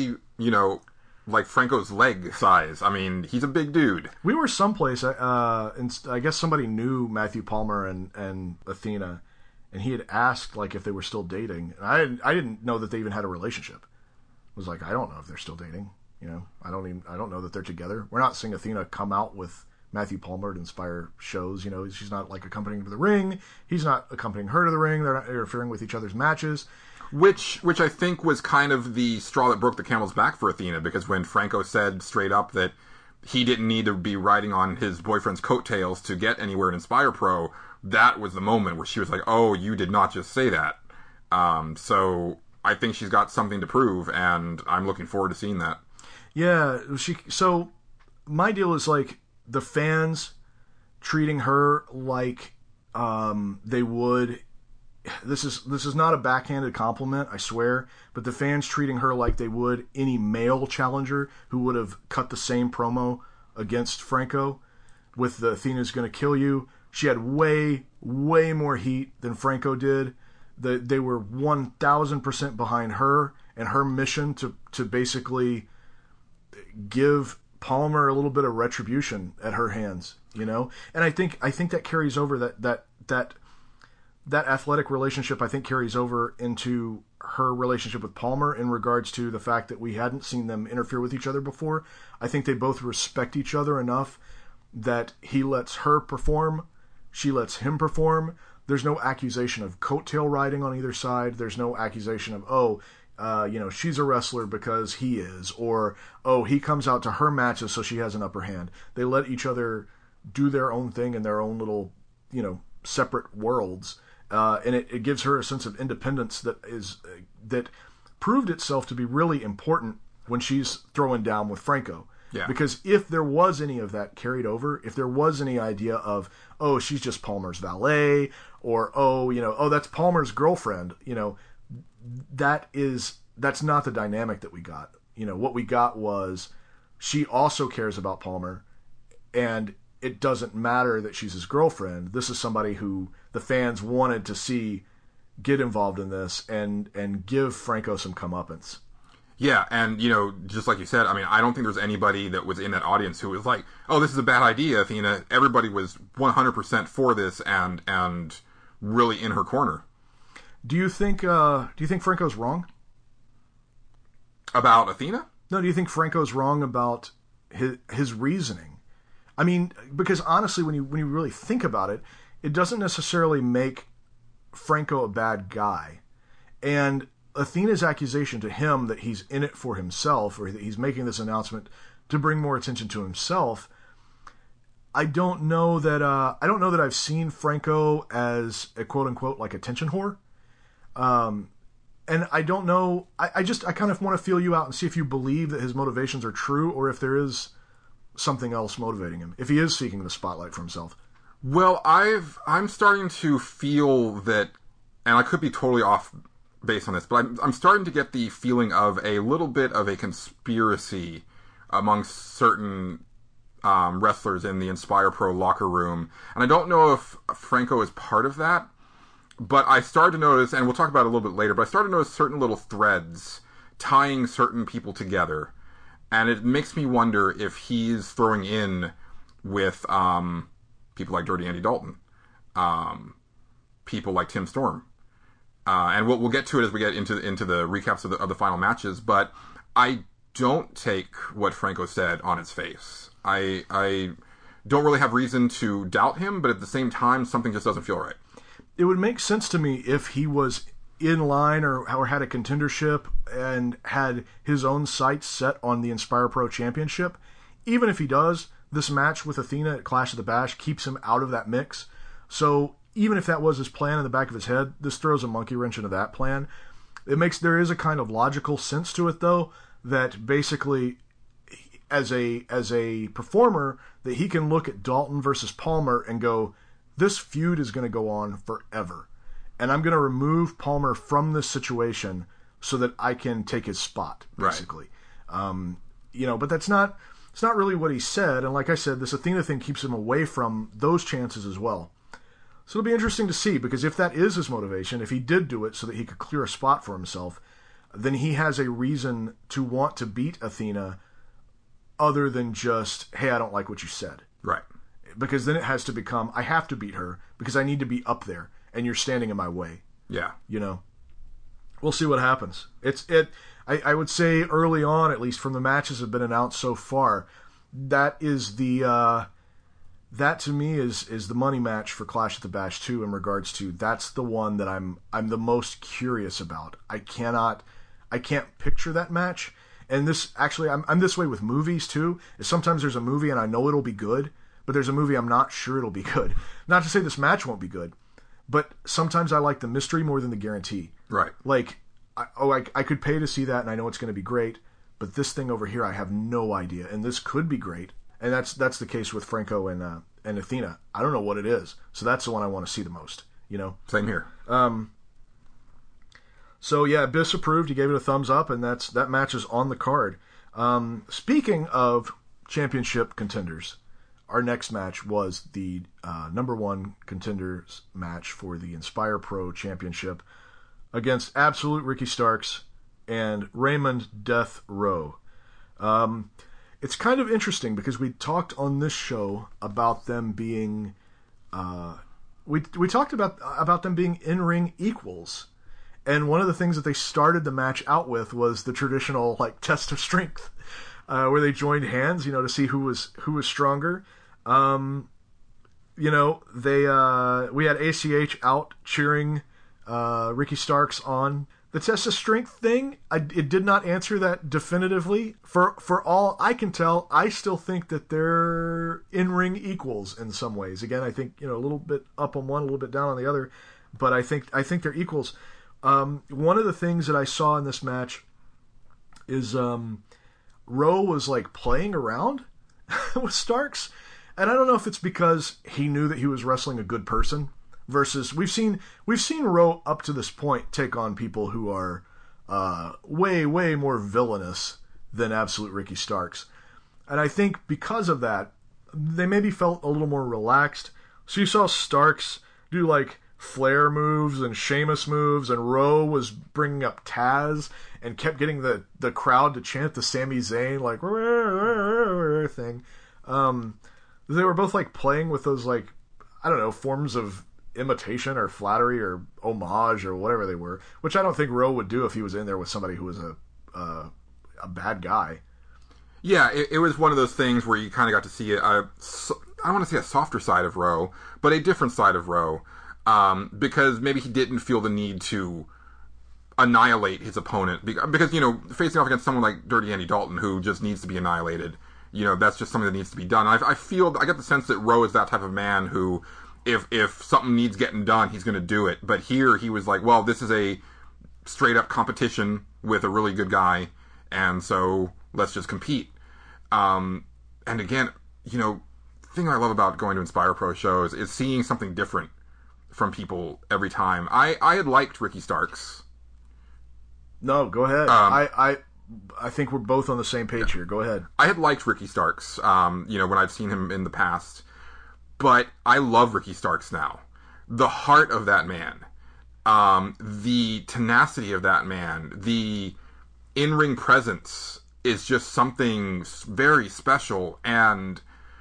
like Franco's leg size. I mean, he's a big dude. We were someplace, and I guess somebody knew Matthew Palmer and Athena, and he had asked like if they were still dating. And I didn't know that they even had a relationship. I was like, I don't know if they're still dating. I don't know that they're together. We're not seeing Athena come out with Matthew Palmer to Inspire shows. She's not like accompanying him to the ring. He's not accompanying her to the ring. They're not interfering with each other's matches. Which I think was kind of the straw that broke the camel's back for Athena, because when Franco said straight up that he didn't need to be riding on his boyfriend's coattails to get anywhere in Inspire Pro, that was the moment where she was like, oh, you did not just say that. So I think she's got something to prove, and I'm looking forward to seeing that. Yeah, so my deal is like the fans treating her like they would. This is not a backhanded compliment, I swear, but the fans treating her like they would any male challenger who would have cut the same promo against Franco with the Athena's gonna kill you. She had way, way more heat than Franco did. They were 1,000% behind her and her mission to basically give Palmer a little bit of retribution at her hands, And I think that carries over that athletic relationship, I think, carries over into her relationship with Palmer in regards to the fact that we hadn't seen them interfere with each other before. I think they both respect each other enough that he lets her perform, she lets him perform. There's no accusation of coattail riding on either side. There's no accusation of, she's a wrestler because he is, or, he comes out to her matches so she has an upper hand. They let each other do their own thing in their own little, separate worlds. And it gives her a sense of independence that proved itself to be really important when she's throwing down with Franco. Yeah. Because if there was any of that carried over, if there was any idea of, she's just Palmer's valet, or, that's Palmer's girlfriend, that's not the dynamic that we got. What we got was she also cares about Palmer, and it doesn't matter that she's his girlfriend. This is somebody who the fans wanted to see get involved in this and give Franco some comeuppance. Yeah, and, just like you said, I mean, I don't think there's anybody that was in that audience who was like, oh, this is a bad idea, Athena. Everybody was 100% for this and really in her corner. Do you think Franco's wrong? About Athena? No, do you think Franco's wrong about his reasoning? I mean, because honestly, when you really think about it, it doesn't necessarily make Franco a bad guy. And Athena's accusation to him that he's in it for himself, or that he's making this announcement to bring more attention to himself, I don't know that I've seen Franco as a quote unquote like attention whore. And I don't know. I kind of want to feel you out and see if you believe that his motivations are true, or if there is something else motivating him, if he is seeking the spotlight for himself. Well, I'm starting to feel that, and I could be totally off base on this, but I'm starting to get the feeling of a little bit of a conspiracy amongst certain wrestlers in the Inspire Pro locker room. And I don't know if Franco is part of that, but I started to notice, and we'll talk about it a little bit later, but I started to notice certain little threads tying certain people together. And it makes me wonder if he's throwing in with people like Dirty Andy Dalton, people like Tim Storm. And we'll get to it as we get into the recaps of the final matches, but I don't take what Franco said on its face. I don't really have reason to doubt him, but at the same time, something just doesn't feel right. It would make sense to me if he was in line or had a contendership and had his own sights set on the Inspire Pro Championship. Even if he does, this match with Athena at Clash of the Bash keeps him out of that mix. So even if that was his plan in the back of his head, this throws a monkey wrench into that plan. There is a kind of logical sense to it, though, that basically as a performer, that he can look at Dalton versus Palmer and go, this feud is going to go on forever. And I'm going to remove Palmer from this situation so that I can take his spot, basically. Right. But it's not really what he said. And like I said, this Athena thing keeps him away from those chances as well. So it'll be interesting to see, because if that is his motivation, if he did do it so that he could clear a spot for himself, then he has a reason to want to beat Athena other than just, hey, I don't like what you said. Right. Because then it has to become, I have to beat her because I need to be up there and you're standing in my way. Yeah. You know? We'll see what happens. I would say early on, at least from the matches that have been announced so far, that is that to me is the money match for Clash at the Bash 2 in regards to that's the one that I'm the most curious about. I can't picture that match. And this actually I'm this way with movies too. Is sometimes there's a movie and I know it'll be good, but there's a movie I'm not sure it'll be good. Not to say this match won't be good, but sometimes I like the mystery more than the guarantee. Right. Like I could pay to see that and I know it's going to be great, but this thing over here I have no idea, and this could be great. And that's the case with Franco and Athena. I don't know what it is, so that's the one I want to see the most. You know. Same here. So yeah, Abyss approved. He gave it a thumbs up, and that match is on the card. Speaking of championship contenders, our next match was the number one contenders match for the Inspire Pro Championship against Absolute Ricky Starks and Raymond Death Rowe. It's kind of interesting because we talked on this show about them being we talked about them being in-ring equals. And one of the things that they started the match out with was the traditional like test of strength, where they joined hands, to see who was stronger. We had ACH out cheering Ricky Starks on. The test of strength thing, it did not answer that definitively. For all I can tell, I still think that they're in-ring equals in some ways. Again, I think a little bit up on one, a little bit down on the other, but I think they're equals. One of the things that I saw in this match is Rowe was like playing around with Starks, and I don't know if it's because he knew that he was wrestling a good person versus we've seen Rowe up to this point take on people who are way more villainous than Absolute Ricky Starks, and I think because of that they maybe felt a little more relaxed. So you saw Starks do like Flair moves and Sheamus moves, and Rowe was bringing up Taz and kept getting the crowd to chant the Sami Zayn like thing. They were both like playing with those like I don't know forms of imitation or flattery or homage or whatever they were, which I don't think Rowe would do if he was in there with somebody who was a bad guy. Yeah, it was one of those things where you kind of got to see I don't want to say a softer side of Rowe, but a different side of Rowe. Because maybe he didn't feel the need to annihilate his opponent. Because, facing off against someone like Dirty Andy Dalton, who just needs to be annihilated, that's just something that needs to be done. I get the sense that Rowe is that type of man who, if something needs getting done, he's going to do it. But here, he was like, well, this is a straight-up competition with a really good guy, and so let's just compete. And again, the thing I love about going to Inspire Pro shows is seeing something different from people every time. I had liked Ricky Starks. No, go ahead. I think we're both on the same page here. Go ahead. I had liked Ricky Starks, when I've seen him in the past. But I love Ricky Starks now. The heart of that man, the tenacity of that man, the in-ring presence is just something very special. And,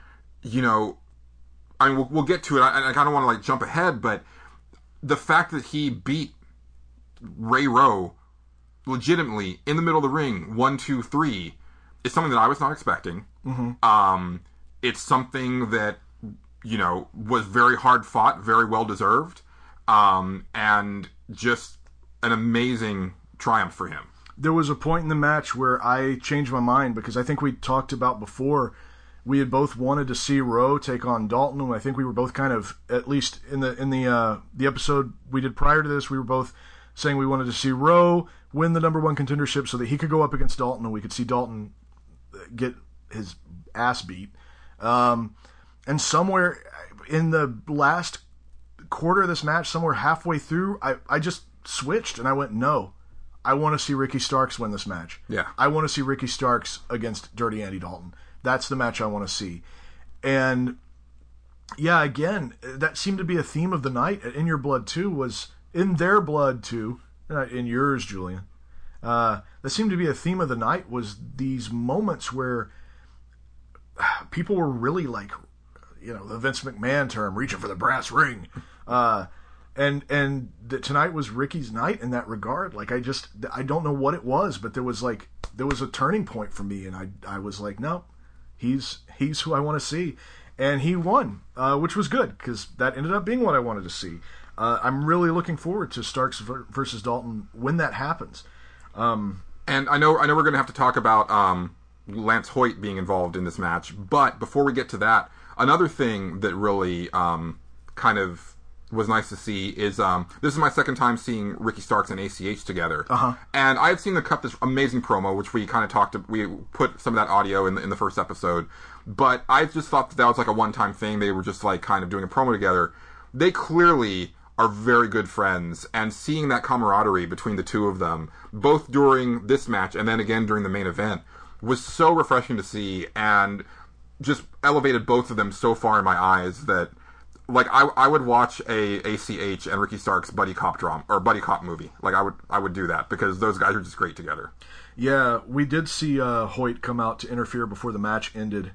we'll get to it. I don't want to jump ahead, but the fact that he beat Ray Rowe legitimately in the middle of the ring, 1, 2, 3, is something that I was not expecting. Mm-hmm. It's something that was very hard fought, very well deserved, and just an amazing triumph for him. There was a point in the match where I changed my mind because I think we talked about before. We had both wanted to see Rowe take on Dalton, and I think we were both kind of, at least in the episode we did prior to this, we were both saying we wanted to see Rowe win the number one contendership so that he could go up against Dalton, and we could see Dalton get his ass beat. And somewhere in the last quarter of this match, somewhere halfway through, I just switched and I went, no, I want to see Ricky Starks win this match. Yeah, I want to see Ricky Starks against Dirty Andy Dalton. That's the match I want to see. And yeah, again, that seemed to be a theme of the night. In Your Blood 2 was in their blood too, not in yours, Julian. That seemed to be a theme of the night, was these moments where people were really like, the Vince McMahon term, reaching for the brass ring. And tonight was Ricky's night in that regard. Like, I don't know what it was, but there was a turning point for me, and I was like, no, he's who I want to see. And he won, which was good, because that ended up being what I wanted to see. I'm really looking forward to Starks versus Dalton when that happens. And I know we're going to have to talk about Lance Hoyt being involved in this match, but before we get to that, another thing that really kind of was nice to see is this is my second time seeing Ricky Starks and ACH together. And I had seen them cut this amazing promo, which we kind of we put some of that audio in the first episode, but I just thought that was like a one-time thing. They were just like kind of doing a promo together. They clearly are very good friends, and seeing that camaraderie between the two of them, both during this match and then again during the main event, was so refreshing to see, and just elevated both of them so far in my eyes that, like, I would watch a ACH and Ricky Starks buddy cop drama or buddy cop movie. Like, I would do that because those guys are just great together. Yeah, we did see Hoyt come out to interfere before the match ended.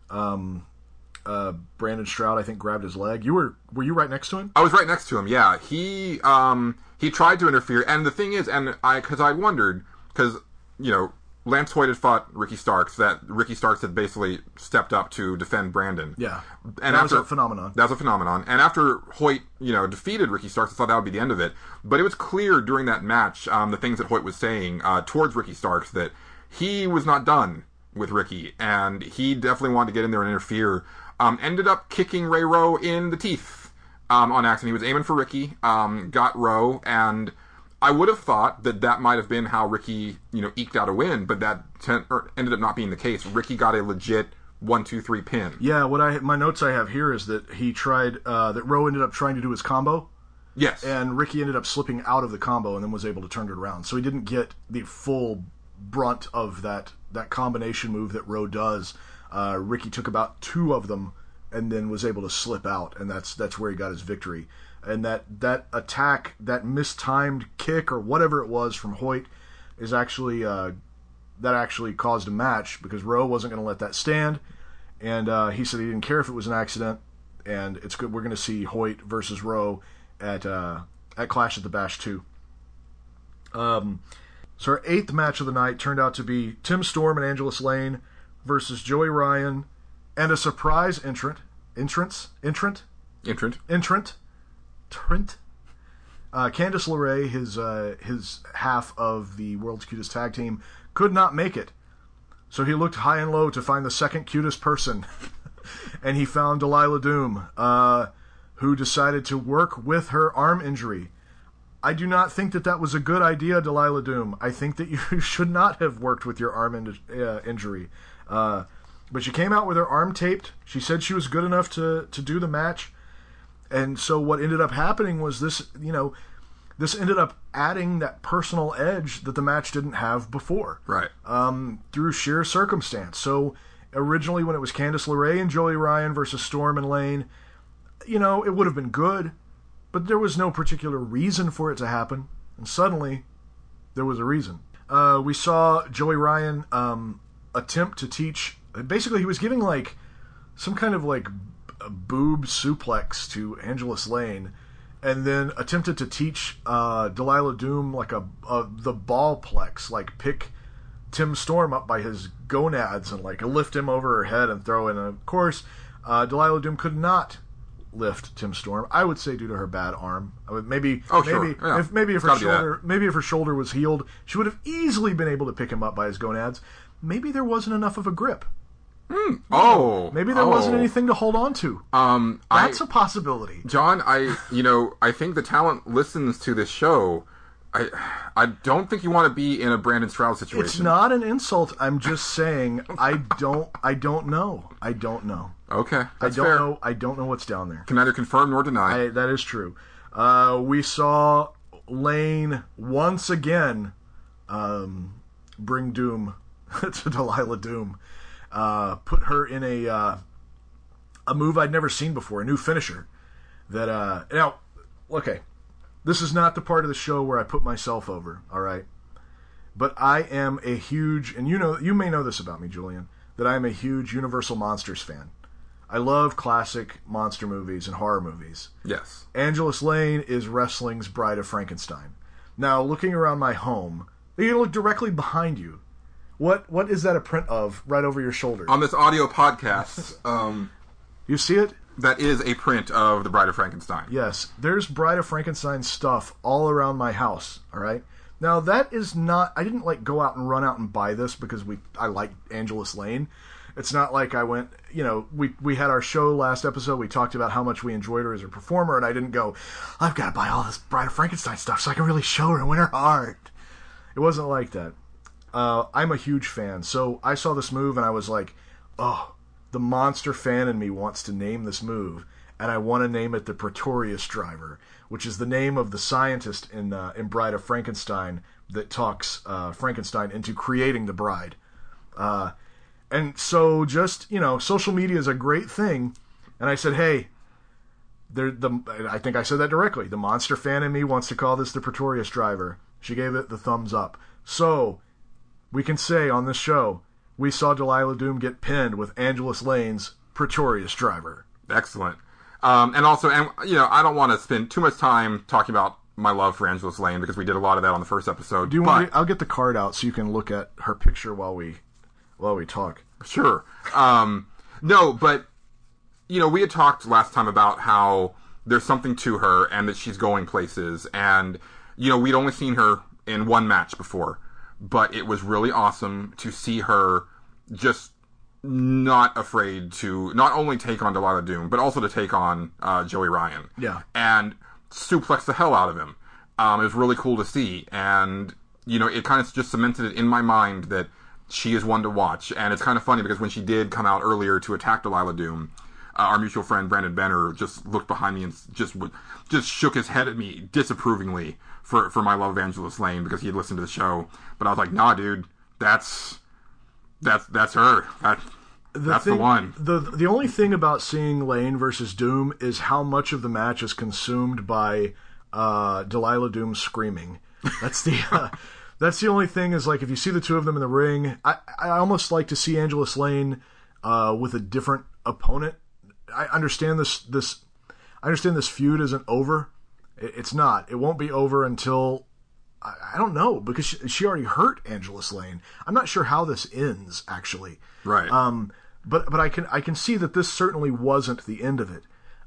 Brandon Stroud, I think, grabbed his leg. Were you right next to him? I was right next to him. Yeah, he tried to interfere, and the thing is, because I wondered, because Lance Hoyt had fought Ricky Starks, that Ricky Starks had basically stepped up to defend Brandon. Yeah, and that was a phenomenon. That was a phenomenon. And after Hoyt, defeated Ricky Starks, I thought that would be the end of it. But it was clear during that match, the things that Hoyt was saying towards Ricky Starks, that he was not done with Ricky, and he definitely wanted to get in there and interfere. Ended up kicking Ray Rowe in the teeth on accident. He was aiming for Ricky, got Rowe, and I would have thought that might have been how Ricky, eked out a win, but that ended up not being the case. Ricky got a legit 1-2-3 pin. Yeah, my notes I have here is that he tried, that Rowe ended up trying to do his combo. Yes. And Ricky ended up slipping out of the combo and then was able to turn it around. So he didn't get the full brunt of that combination move that Rowe does. Ricky took about 2 of them and then was able to slip out, and that's where he got his victory. And that attack, that mistimed kick or whatever it was from Hoyt, is actually that actually caused a match, because Rowe wasn't going to let that stand, and he said he didn't care if it was an accident, and it's good. We're going to see Hoyt versus Rowe at Clash at the Bash 2. So our 8th match of the night turned out to be Tim Storm and Angelus Lane versus Joey Ryan and a surprise entrant. Candice LeRae, his half of the World's Cutest Tag Team, could not make it. So he looked high and low to find the second cutest person. And he found Delilah Doom, who decided to work with her arm injury. I do not think that was a good idea, Delilah Doom. I think that you should not have worked with your arm injury. But she came out with her arm taped. She said she was good enough to do the match. And so what ended up happening was this ended up adding that personal edge that the match didn't have before. Right. Through sheer circumstance. So originally when it was Candice LeRae and Joey Ryan versus Storm and Lane, it would have been good, but there was no particular reason for it to happen. And suddenly, there was a reason. We saw Joey Ryan attempt to teach. Basically, he was giving some kind of a boob suplex to Angelus Lane, and then attempted to teach Delilah Doom the ballplex, pick Tim Storm up by his gonads and lift him over her head and throw in. And of course, Delilah Doom could not lift Tim Storm. I would say due to her bad arm. Maybe if her shoulder was healed, she would have easily been able to pick him up by his gonads. Maybe there wasn't enough of a grip. Maybe there wasn't anything to hold on to. That's a possibility. John, I think the talent listens to this show. I don't think you want to be in a Brandon Stroud situation. It's not an insult. I'm just saying I don't know. Okay, that's fair. I don't know what's down there. Can neither confirm nor deny. That is true. We saw Lane once again bring doom to Delilah Doom. Put her in a move I'd never seen before, a new finisher. Now, okay, this is not the part of the show where I put myself over, all right? but I am a huge, and you may know this about me, Julian, that I am a huge Universal Monsters fan. I love classic monster movies and horror movies. Yes. Angelus Lane is wrestling's Bride of Frankenstein. Now, looking around my home, you can look directly behind you. What is that a print of right over your shoulder? On this audio podcast, you see it? That is a print of The Bride of Frankenstein. Yes. There's Bride of Frankenstein stuff all around my house, all right? Now, that is not... I didn't, go out and run out and buy this because I like Angelus Lane. It's not like I went... we had our show last episode. We talked about how much we enjoyed her as a performer, and I didn't go, I've got to buy all this Bride of Frankenstein stuff so I can really show her and win her heart. It wasn't like that. I'm a huge fan. So I saw this move, and I was like, oh... The monster fan in me wants to name this move, and I want to name it the Pretorius Driver, which is the name of the scientist in Bride of Frankenstein that talks Frankenstein into creating the bride. And so just, social media is a great thing, and I said, hey, I think I said that directly. The monster fan in me wants to call this the Pretorius Driver. She gave it the thumbs up. So we can say on this show, we saw Delilah Doom get pinned with Angelus Lane's Pretorius Driver. Excellent. And also, I don't want to spend too much time talking about my love for Angelus Lane because we did a lot of that on the first episode. I'll get the card out so you can look at her picture while we talk. Sure. No, but we had talked last time about how there's something to her and that she's going places, and we'd only seen her in one match before. But it was really awesome to see her just not afraid to not only take on Delilah Doom, but also to take on Joey Ryan. Yeah. And suplex the hell out of him. It was really cool to see. And, it kind of just cemented it in my mind that she is one to watch. And it's kind of funny because when she did come out earlier to attack Delilah Doom, our mutual friend Brandon Benner just looked behind me and just shook his head at me disapprovingly for my love of Angelus Lane because he had listened to the show. But I was like, nah, dude, that's her. That's the one. The only thing about seeing Lane versus Doom is how much of the match is consumed by Delilah Doom screaming. That's the only thing is if you see the two of them in the ring, I almost like to see Angelus Lane with a different opponent. I understand this feud isn't over. It's not. It won't be over until I don't know, because she already hurt Angelus Lane. I'm not sure how this ends actually. Right. But I can see that this certainly wasn't the end of it.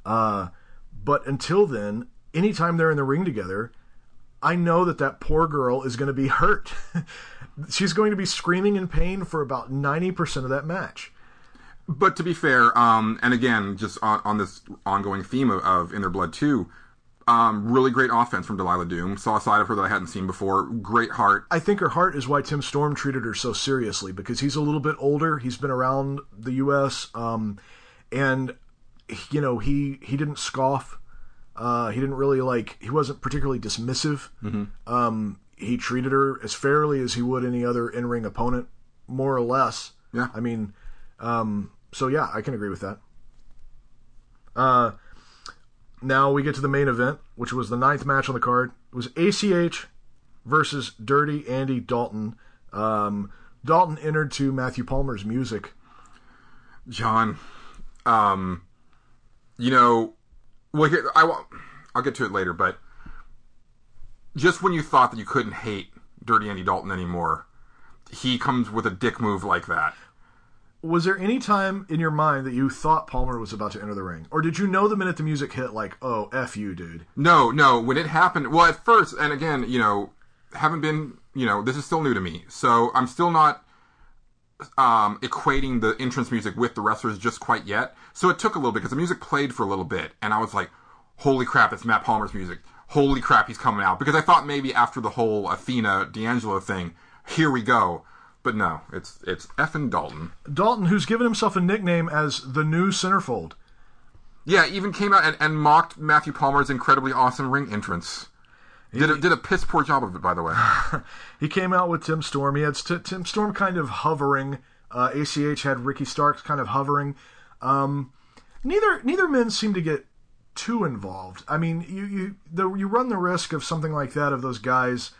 But until then, anytime they're in the ring together, I know that poor girl is going to be hurt. She's going to be screaming in pain for about 90% of that match. But to be fair, and again, just on this ongoing theme of In Their Blood 2, really great offense from Delilah Doom. Saw a side of her that I hadn't seen before. Great heart. I think her heart is why Tim Storm treated her so seriously, because he's a little bit older. He's been around the U.S., and, he didn't scoff. He didn't really, he wasn't particularly dismissive. Mm-hmm. He treated her as fairly as he would any other in-ring opponent, more or less. Yeah. I mean... so yeah, I can agree with that. Now we get to the main event, which was the 9th match on the card. It was ACH versus Dirty Andy Dalton. Dalton entered to Matthew Palmer's music. John, well, here, I'll get to it later, but just when you thought that you couldn't hate Dirty Andy Dalton anymore, he comes with a dick move like that. Was there any time in your mind that you thought Palmer was about to enter the ring? Or did you know the minute the music hit, oh, F you, dude? No. When it happened, well, at first, and again, haven't been, this is still new to me. So I'm still not equating the entrance music with the wrestlers just quite yet. So it took a little bit because the music played for a little bit. And I was like, holy crap, it's Matt Palmer's music. Holy crap, he's coming out. Because I thought maybe after the whole Athena D'Angelo thing, here we go. But no, it's effing Dalton. Dalton, who's given himself a nickname as the new Centerfold. Yeah, even came out and mocked Matthew Palmer's incredibly awesome ring entrance. Did a piss poor job of it, by the way. He came out with Tim Storm. He had Tim Storm kind of hovering. ACH had Ricky Starks kind of hovering. Neither men seem to get too involved. I mean, you run the risk of something like that, of those guys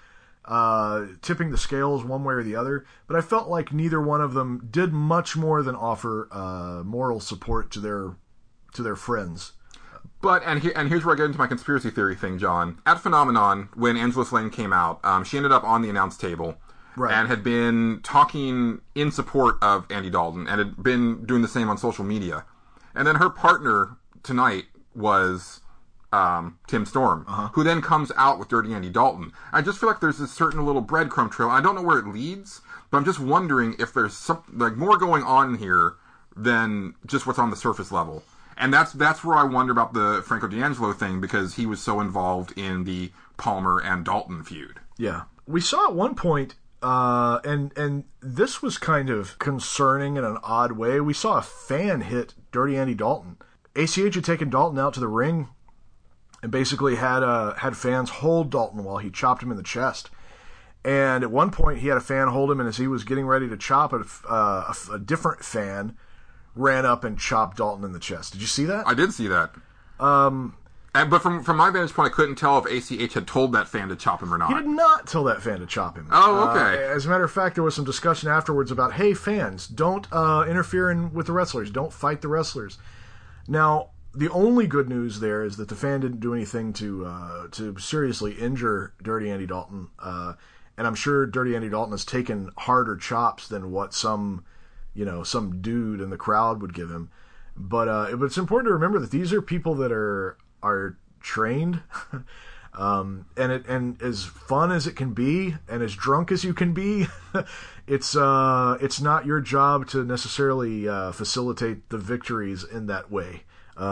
tipping the scales one way or the other, but I felt like neither one of them did much more than offer moral support to their friends. But, and here's where I get into my conspiracy theory thing, John. At Phenomenon, when Angela Slane came out, she ended up on the announce table. Right. And had been talking in support of Andy Dalton and had been doing the same on social media. And then her partner tonight was Tim Storm, who then comes out with Dirty Andy Dalton. I just feel like there's this certain little breadcrumb trail. I don't know where it leads, but I'm just wondering if there's some, like, more going on here than just what's on the surface level. And that's where I wonder about the Franco D'Angelo thing, because he was so involved in the Palmer and Dalton feud. Yeah. We saw at one point, and this was kind of concerning in an odd way. We saw a fan hit Dirty Andy Dalton. ACH had taken Dalton out to the ring and basically had fans hold Dalton while he chopped him in the chest. And at one point, he had a fan hold him, and as he was getting ready to chop it, a different fan ran up and chopped Dalton in the chest. Did you see that? I did see that. But from my vantage point, I couldn't tell if ACH had told that fan to chop him or not. He did not tell that fan to chop him. Oh, okay. As a matter of fact, there was some discussion afterwards about, hey, fans, don't interfere with the wrestlers. Don't fight the wrestlers. Now, the only good news there is that the fan didn't do anything to seriously injure Dirty Andy Dalton. And I'm sure Dirty Andy Dalton has taken harder chops than what some dude in the crowd would give him. But it's important to remember that these are people that are trained, and as fun as it can be, and as drunk as you can be, it's not your job to necessarily facilitate the victories in that way.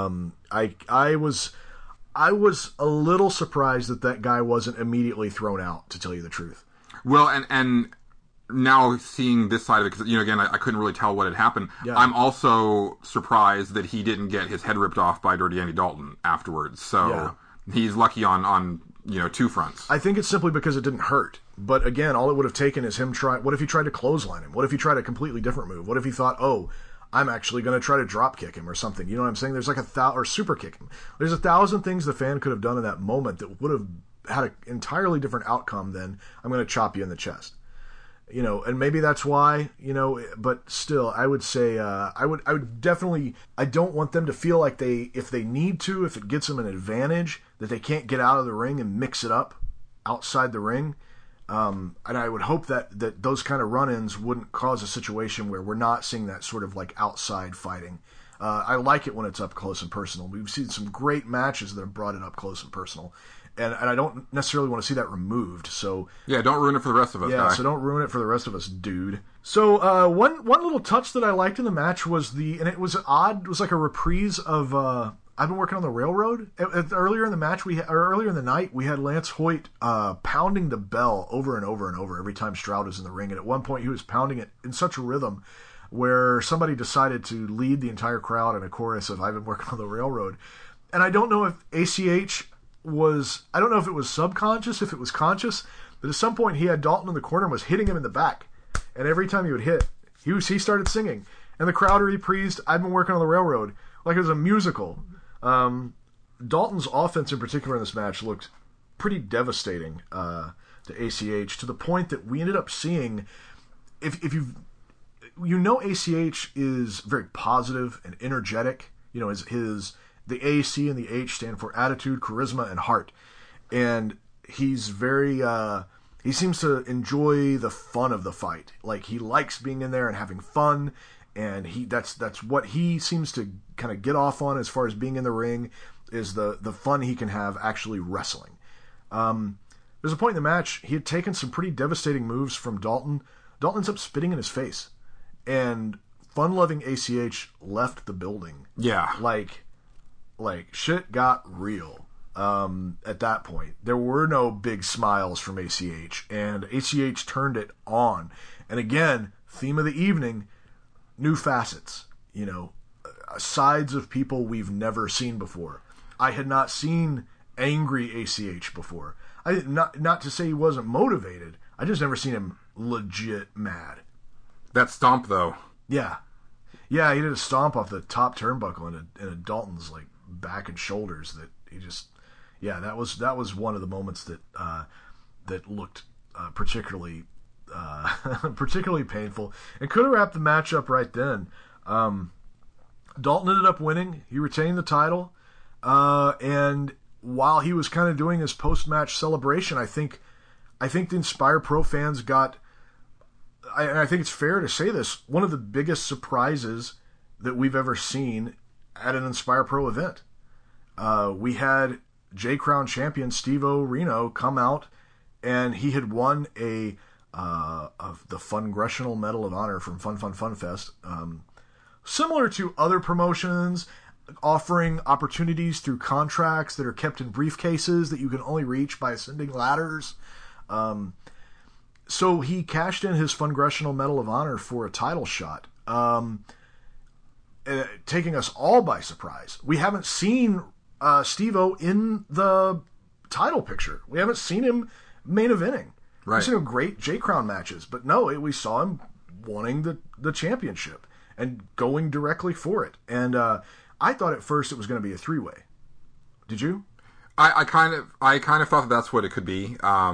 I was a little surprised that guy wasn't immediately thrown out, to tell you the truth. Well, and now seeing this side of it, because, again, I couldn't really tell what had happened. Yeah. I'm also surprised that he didn't get his head ripped off by Dirty Andy Dalton afterwards. So he's lucky on two fronts. I think it's simply because it didn't hurt. But again, all it would have taken is him what if he tried to clothesline him? What if he tried a completely different move? What if he thought, I'm actually going to try to drop kick him or something? You know what I'm saying? There's like or super kick him. There's 1,000 things the fan could have done in that moment that would have had an entirely different outcome than, I'm going to chop you in the chest. And maybe that's why, but still, I would say, I would definitely, I don't want them to feel like if they need to, if it gets them an advantage, that they can't get out of the ring and mix it up outside the ring. And I would hope that those kind of run-ins wouldn't cause a situation where we're not seeing that sort of like outside fighting. I like it when it's up close and personal. We've seen some great matches that have brought it up close and personal. And I don't necessarily want to see that removed. So yeah, don't ruin it for the rest of us. Yeah, guy. So don't ruin it for the rest of us, dude. So one little touch that I liked in the match was and it was odd. It was like a reprise of I've Been Working on the Railroad. Earlier in the match, earlier in the night, we had Lance Hoyt pounding the bell over and over and over every time Stroud was in the ring. And at one point, he was pounding it in such a rhythm where somebody decided to lead the entire crowd in a chorus of I've Been Working on the Railroad. And I don't know if ACH I don't know if it was subconscious, if it was conscious, but at some point he had Dalton in the corner and was hitting him in the back. And every time he would hit, he started singing. And the crowd reprised I've Been Working on the Railroad like it was a musical. Dalton's offense in particular in this match looked pretty devastating to ACH, to the point that we ended up seeing, if ACH is very positive and energetic, the AC and the H stand for attitude, charisma, and heart. And he's very, he seems to enjoy the fun of the fight. Like, he likes being in there and having fun, and that's what he seems to kind of get off on as far as being in the ring, is the fun he can have actually wrestling. There's a point in the match, he had taken some pretty devastating moves from Dalton. Dalton ends up spitting in his face, and fun-loving ACH left the building. Yeah. Like shit got real at that point. There were no big smiles from ACH, and ACH turned it on. And again, theme of the evening, new facets, sides of people we've never seen before. I had not seen angry ACH before. Not to say he wasn't motivated, I just never seen him legit mad. That stomp, though. Yeah, he did a stomp off the top turnbuckle in a Dalton's like back and shoulders that he just, that was one of the moments that looked particularly particularly painful, and could have wrapped the match up right then. Dalton ended up winning. He retained the title, and while he was kind of doing his post-match celebration, I think the Inspire Pro fans got, and I think it's fair to say this, one of the biggest surprises that we've ever seen at an Inspire Pro event. We had J-Crown champion Steve-O Reno come out, and he had won the Fun-Gressional Medal of Honor from Fun Fest. Similar to other promotions, offering opportunities through contracts that are kept in briefcases that you can only reach by ascending ladders. So he cashed in his Fun-Gressional Medal of Honor for a title shot, taking us all by surprise. We haven't seen Steve-O in the title picture. We haven't seen him main eventing. Right. We've seen him great J-Crown matches, but no, we saw him wanting the championship and going directly for it. And I thought at first it was going to be a three-way. Did you? I kind of thought that's what it could be.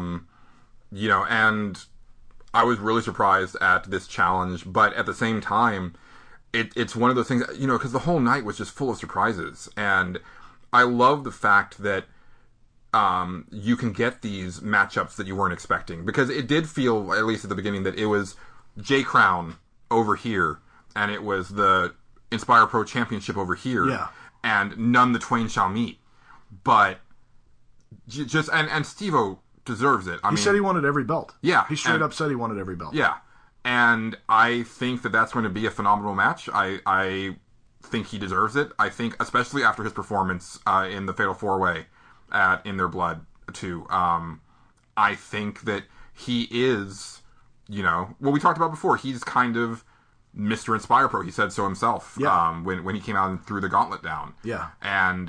And I was really surprised at this challenge, but at the same time, it's one of those things, because the whole night was just full of surprises, and I love the fact that you can get these matchups that you weren't expecting, because it did feel, at least at the beginning, that it was J-Crown over here, and it was the Inspire Pro Championship over here, yeah, and none the twain shall meet. But just and Steve-O deserves it. He said he wanted every belt. Yeah, he straight up said he wanted every belt. Yeah, and I think that's going to be a phenomenal match. I think he deserves it. I think, especially after his performance in the Fatal 4-Way at In Their Blood 2, I think that he is, what we talked about before. He's kind of Mr. Inspire Pro. He said so himself. Yeah. When he came out and threw the gauntlet down. Yeah. And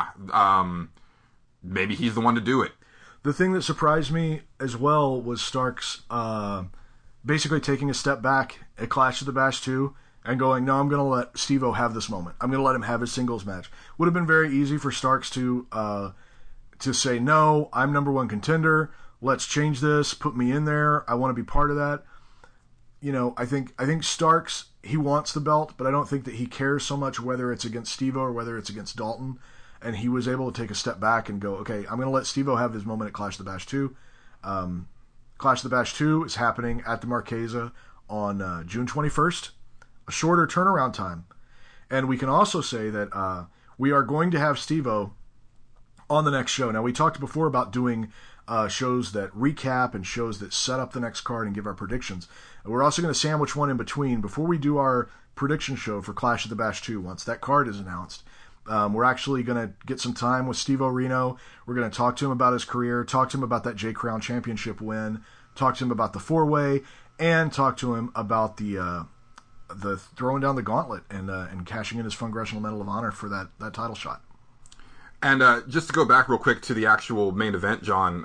maybe he's the one to do it. The thing that surprised me as well was Starks basically taking a step back at Clash of the Bash 2 and going, no, I'm going to let Steve-O have this moment. I'm going to let him have his singles match. Would have been very easy for Starks to say, no, I'm number one contender. Let's change this. Put me in there. I want to be part of that. I think Starks, he wants the belt, but I don't think that he cares so much whether it's against Steve-O or whether it's against Dalton. And he was able to take a step back and go, okay, I'm going to let Steve-O have his moment at Clash of the Bash 2. Clash of the Bash 2 is happening at the Marquesa on June 21st. A shorter turnaround time. And we can also say that we are going to have Steve-O on the next show. Now, we talked before about doing shows that recap and shows that set up the next card and give our predictions. We're also going to sandwich one in between before we do our prediction show for Clash of the Bash 2 once that card is announced. We're actually going to get some time with Steve-O Reno. We're going to talk to him about his career, talk to him about that J-Crown Championship win, talk to him about the 4-Way, and talk to him about the throwing down the gauntlet and cashing in his Fun-Gressional Medal of Honor for that title shot. And just to go back real quick to the actual main event, John,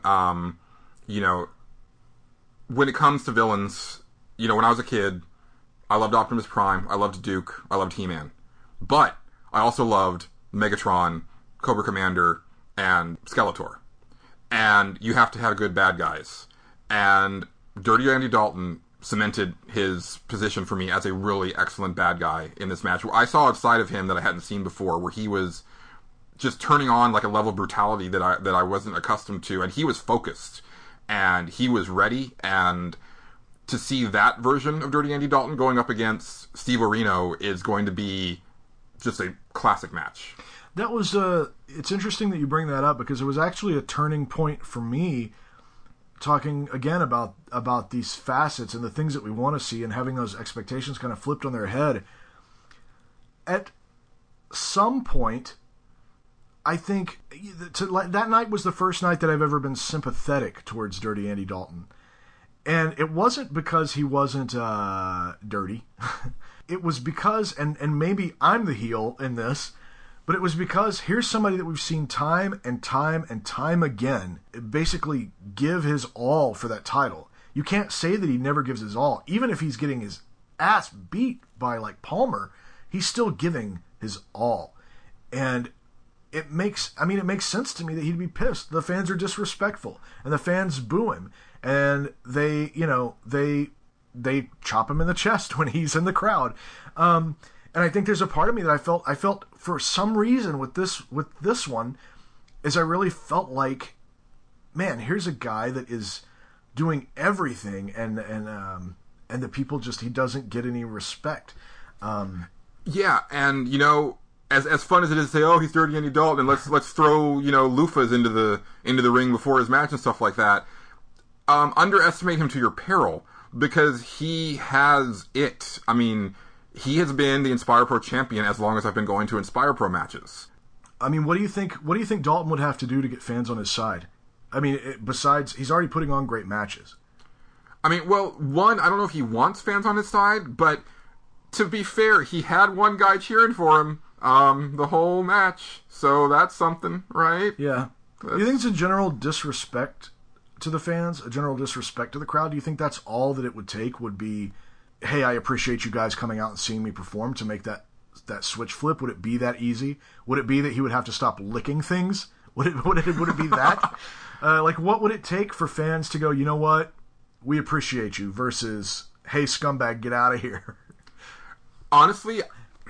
when it comes to villains, when I was a kid, I loved Optimus Prime, I loved Duke, I loved He-Man. But I also loved Megatron, Cobra Commander, and Skeletor. And you have to have good bad guys. And Dirty Andy Dalton cemented his position for me as a really excellent bad guy in this match. I saw a side of him that I hadn't seen before, where he was just turning on like a level of brutality that I wasn't accustomed to, and he was focused and he was ready. And to see that version of Dirty Andy Dalton going up against Steve-O Reno is going to be just a classic match. That was it's interesting that you bring that up, because it was actually a turning point for me, talking again about these facets and the things that we want to see and having those expectations kind of flipped on their head. At some point, I think that night was the first night that I've ever been sympathetic towards Dirty Andy Dalton. And it wasn't because he wasn't dirty. It was because, and maybe I'm the heel in this, but it was because here's somebody that we've seen time and time and time again basically give his all for that title. You can't say that he never gives his all. Even if he's getting his ass beat by like Palmer, he's still giving his all. And it makes sense to me that he'd be pissed. The fans are disrespectful, and the fans boo him. and they chop him in the chest when he's in the crowd. And I think there's a part of me that I felt for some reason with this one, is I really felt like, man, here's a guy that is doing everything, and the people he doesn't get any respect. Yeah, and as fun as it is to say, oh, he's Dirty Andy Dalton, and let's throw loofahs into the ring before his match and stuff like that. Underestimate him to your peril, because he has it. I mean, he has been the Inspire Pro champion as long as I've been going to Inspire Pro matches. I mean, what do you think Dalton would have to do to get fans on his side? I mean, besides, he's already putting on great matches. I mean, well, one, I don't know if he wants fans on his side, but to be fair, he had one guy cheering for him the whole match, so that's something, right? Yeah. Do you think it's a general disrespect to the fans, a general disrespect to the crowd? Do you think that's all that it would take, would be, hey, I appreciate you guys coming out and seeing me perform, to make that switch flip? Would it be that easy? Would it be that he would have to stop licking things? Would it be that? What would it take for fans to go, you know what, we appreciate you, versus, hey, scumbag, get out of here? Honestly,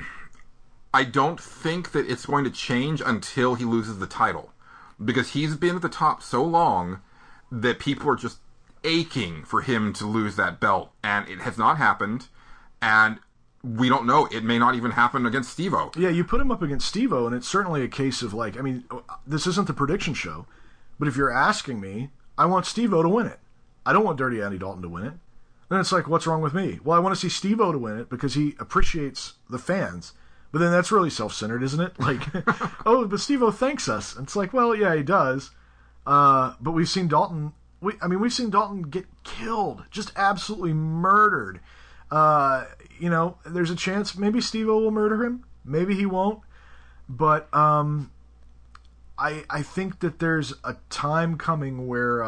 I don't think that it's going to change until he loses the title, because he's been at the top so long that people are just aching for him to lose that belt, and it has not happened, and we don't know. It may not even happen against Steve-O. Yeah, you put him up against Steve-O, and it's certainly a case of, this isn't the prediction show, but if you're asking me, I want Steve-O to win it. I don't want Dirty Andy Dalton to win it. Then it's like, what's wrong with me? Well, I want to see Steve-O to win it because he appreciates the fans. But then that's really self-centered, isn't it? Like, oh, but Steve-O thanks us. And it's like, well, yeah, he does. But we've seen Dalton... we've seen Dalton get killed. Just absolutely murdered. There's a chance maybe Steve-O will murder him. Maybe he won't. But I think that there's a time coming where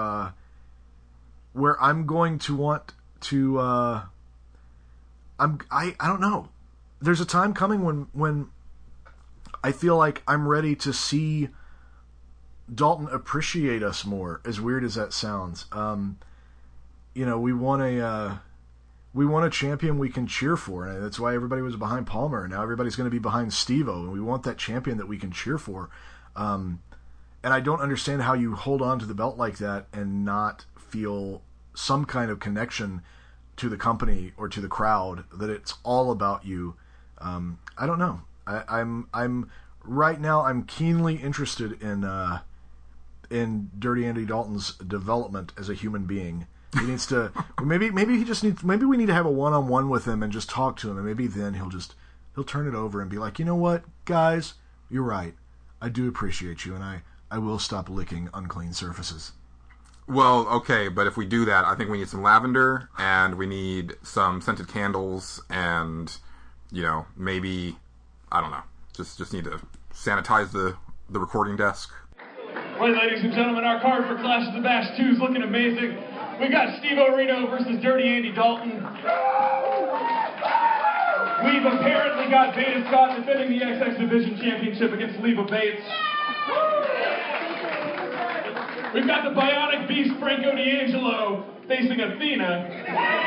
I'm going to want to... I don't know. There's a time coming when I feel like I'm ready to see Dalton appreciate us more, as weird as that sounds. We want a champion we can cheer for, and that's why everybody was behind Palmer, and now everybody's going to be behind Steve-O, and we want that champion that we can cheer for. And I don't understand how you hold on to the belt like that and not feel some kind of connection to the company or to the crowd, that it's all about you. I don't know. I'm right now, I'm keenly interested in Dirty Andy Dalton's development as a human being. He needs to maybe we need to have a one-on-one with him and just talk to him, and maybe then he'll turn it over and be like, you know what, guys, you're right. I do appreciate you, and I will stop licking unclean surfaces. Well, okay, but if we do that, I think we need some lavender, and we need some scented candles, and maybe, I don't know, just need to sanitize the recording desk. Right, ladies and gentlemen, our card for Clash of the Bash 2 is looking amazing. We've got Steve-O Reno versus Dirty Andy Dalton. We've apparently got Beta Scott defending the XX Division Championship against Leva Bates. We've got the Bionic Beast Franco D'Angelo facing Athena.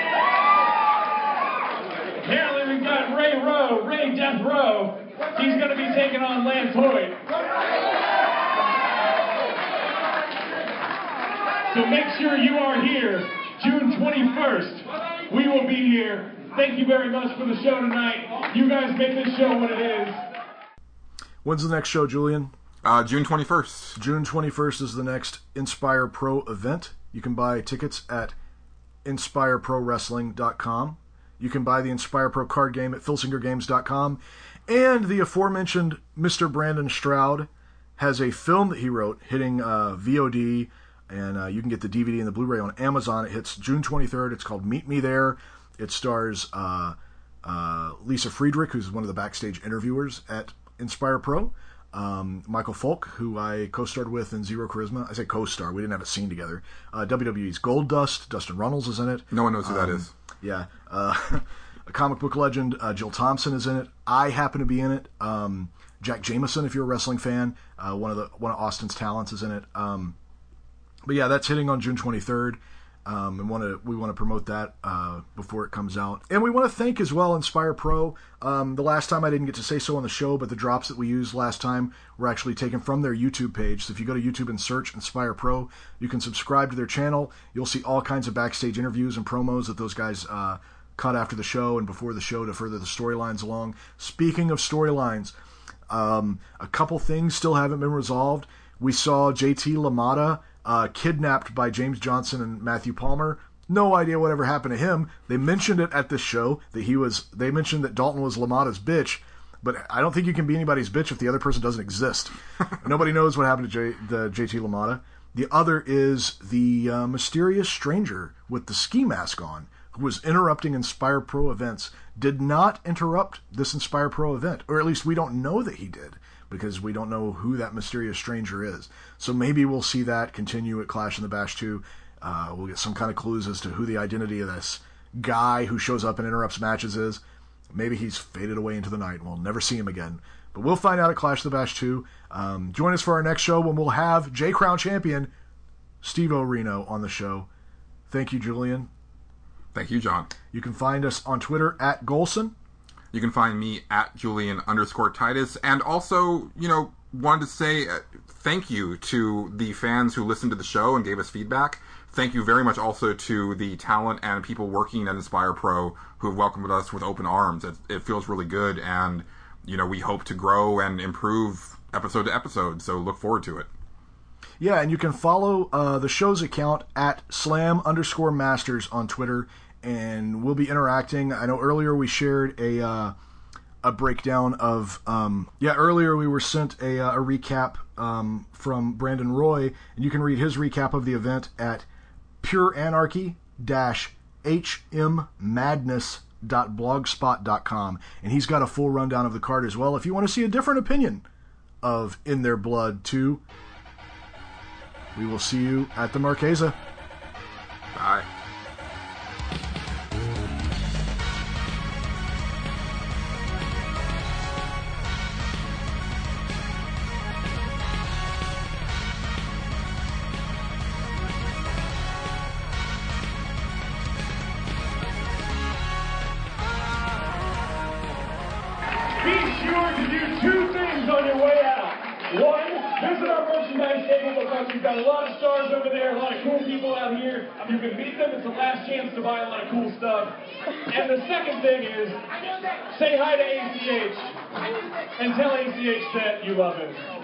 Apparently we've got Ray Death Row. He's going to be taking on Lance Hoyt. So make sure you are here June 21st. We will be here. Thank you very much for the show tonight. You guys make this show what it is. When's the next show, Julian? June 21st. June 21st is the next Inspire Pro event. You can buy tickets at InspireProWrestling.com. You can buy the Inspire Pro card game at FilsingerGames.com. And the aforementioned Mr. Brandon Stroud has a film that he wrote hitting VOD, and you can get the DVD and the Blu-ray on Amazon. It hits June 23rd. It's called Meet Me There. It stars Lisa Friedrich, who's one of the backstage interviewers at Inspire Pro. Michael Folk, who I co-starred with in Zero Charisma. I say co-star. We didn't have a scene together. WWE's Goldust. Dustin Runnels is in it. No one knows who that is. Yeah. A comic book legend. Jill Thompson is in it. I happen to be in it. Jack Jameson, if you're a wrestling fan, one of Austin's talents is in it. But yeah, that's hitting on June 23rd. and we want to promote that before it comes out. And we want to thank as well Inspire Pro. The last time I didn't get to say so on the show, but the drops that we used last time were actually taken from their YouTube page. So if you go to YouTube and search Inspire Pro, you can subscribe to their channel. You'll see all kinds of backstage interviews and promos that those guys cut after the show and before the show to further the storylines along. Speaking of storylines, a couple things still haven't been resolved. We saw JT LaMotta kidnapped by James Johnson and Matthew Palmer. No idea whatever happened to him. They mentioned it at this show that they mentioned that Dalton was LaMotta's bitch, but I don't think you can be anybody's bitch if the other person doesn't exist. Nobody knows what happened to JT LaMotta. The other is the mysterious stranger with the ski mask on, who was interrupting Inspire Pro events, did not interrupt this Inspire Pro event, or at least we don't know that he did, because we don't know who that mysterious stranger is. So maybe we'll see that continue at Clash in the Bash 2. We'll get some kind of clues as to who the identity of this guy who shows up and interrupts matches is. Maybe he's faded away into the night and we'll never see him again. But we'll find out at Clash of the Bash 2. Join us for our next show when we'll have J-Crown champion Steve O'Reno on the show. Thank you, Julian. Thank you, John. You can find us on Twitter at Golson. You can find me at Julian_Titus. And also, wanted to say thank you to the fans who listened to the show and gave us feedback. Thank you very much also to the talent and people working at Inspire Pro who have welcomed us with open arms. It feels really good, and we hope to grow and improve episode to episode, so look forward to it. Yeah, and you can follow the show's account at slam_masters on Twitter, and we'll be interacting. I know earlier we shared a breakdown of earlier we were sent a recap from Brandon Roy, and you can read his recap of the event at pureanarchy-hmmadness.blogspot.com, and he's got a full rundown of the card as well if you want to see a different opinion of In Their Blood 2. We will see you at the Marquesa. Bye. We've got a lot of stars over there, a lot of cool people out here. You can meet them. It's the last chance to buy a lot of cool stuff. And the second thing is, say hi to ACH and tell ACH that you love him.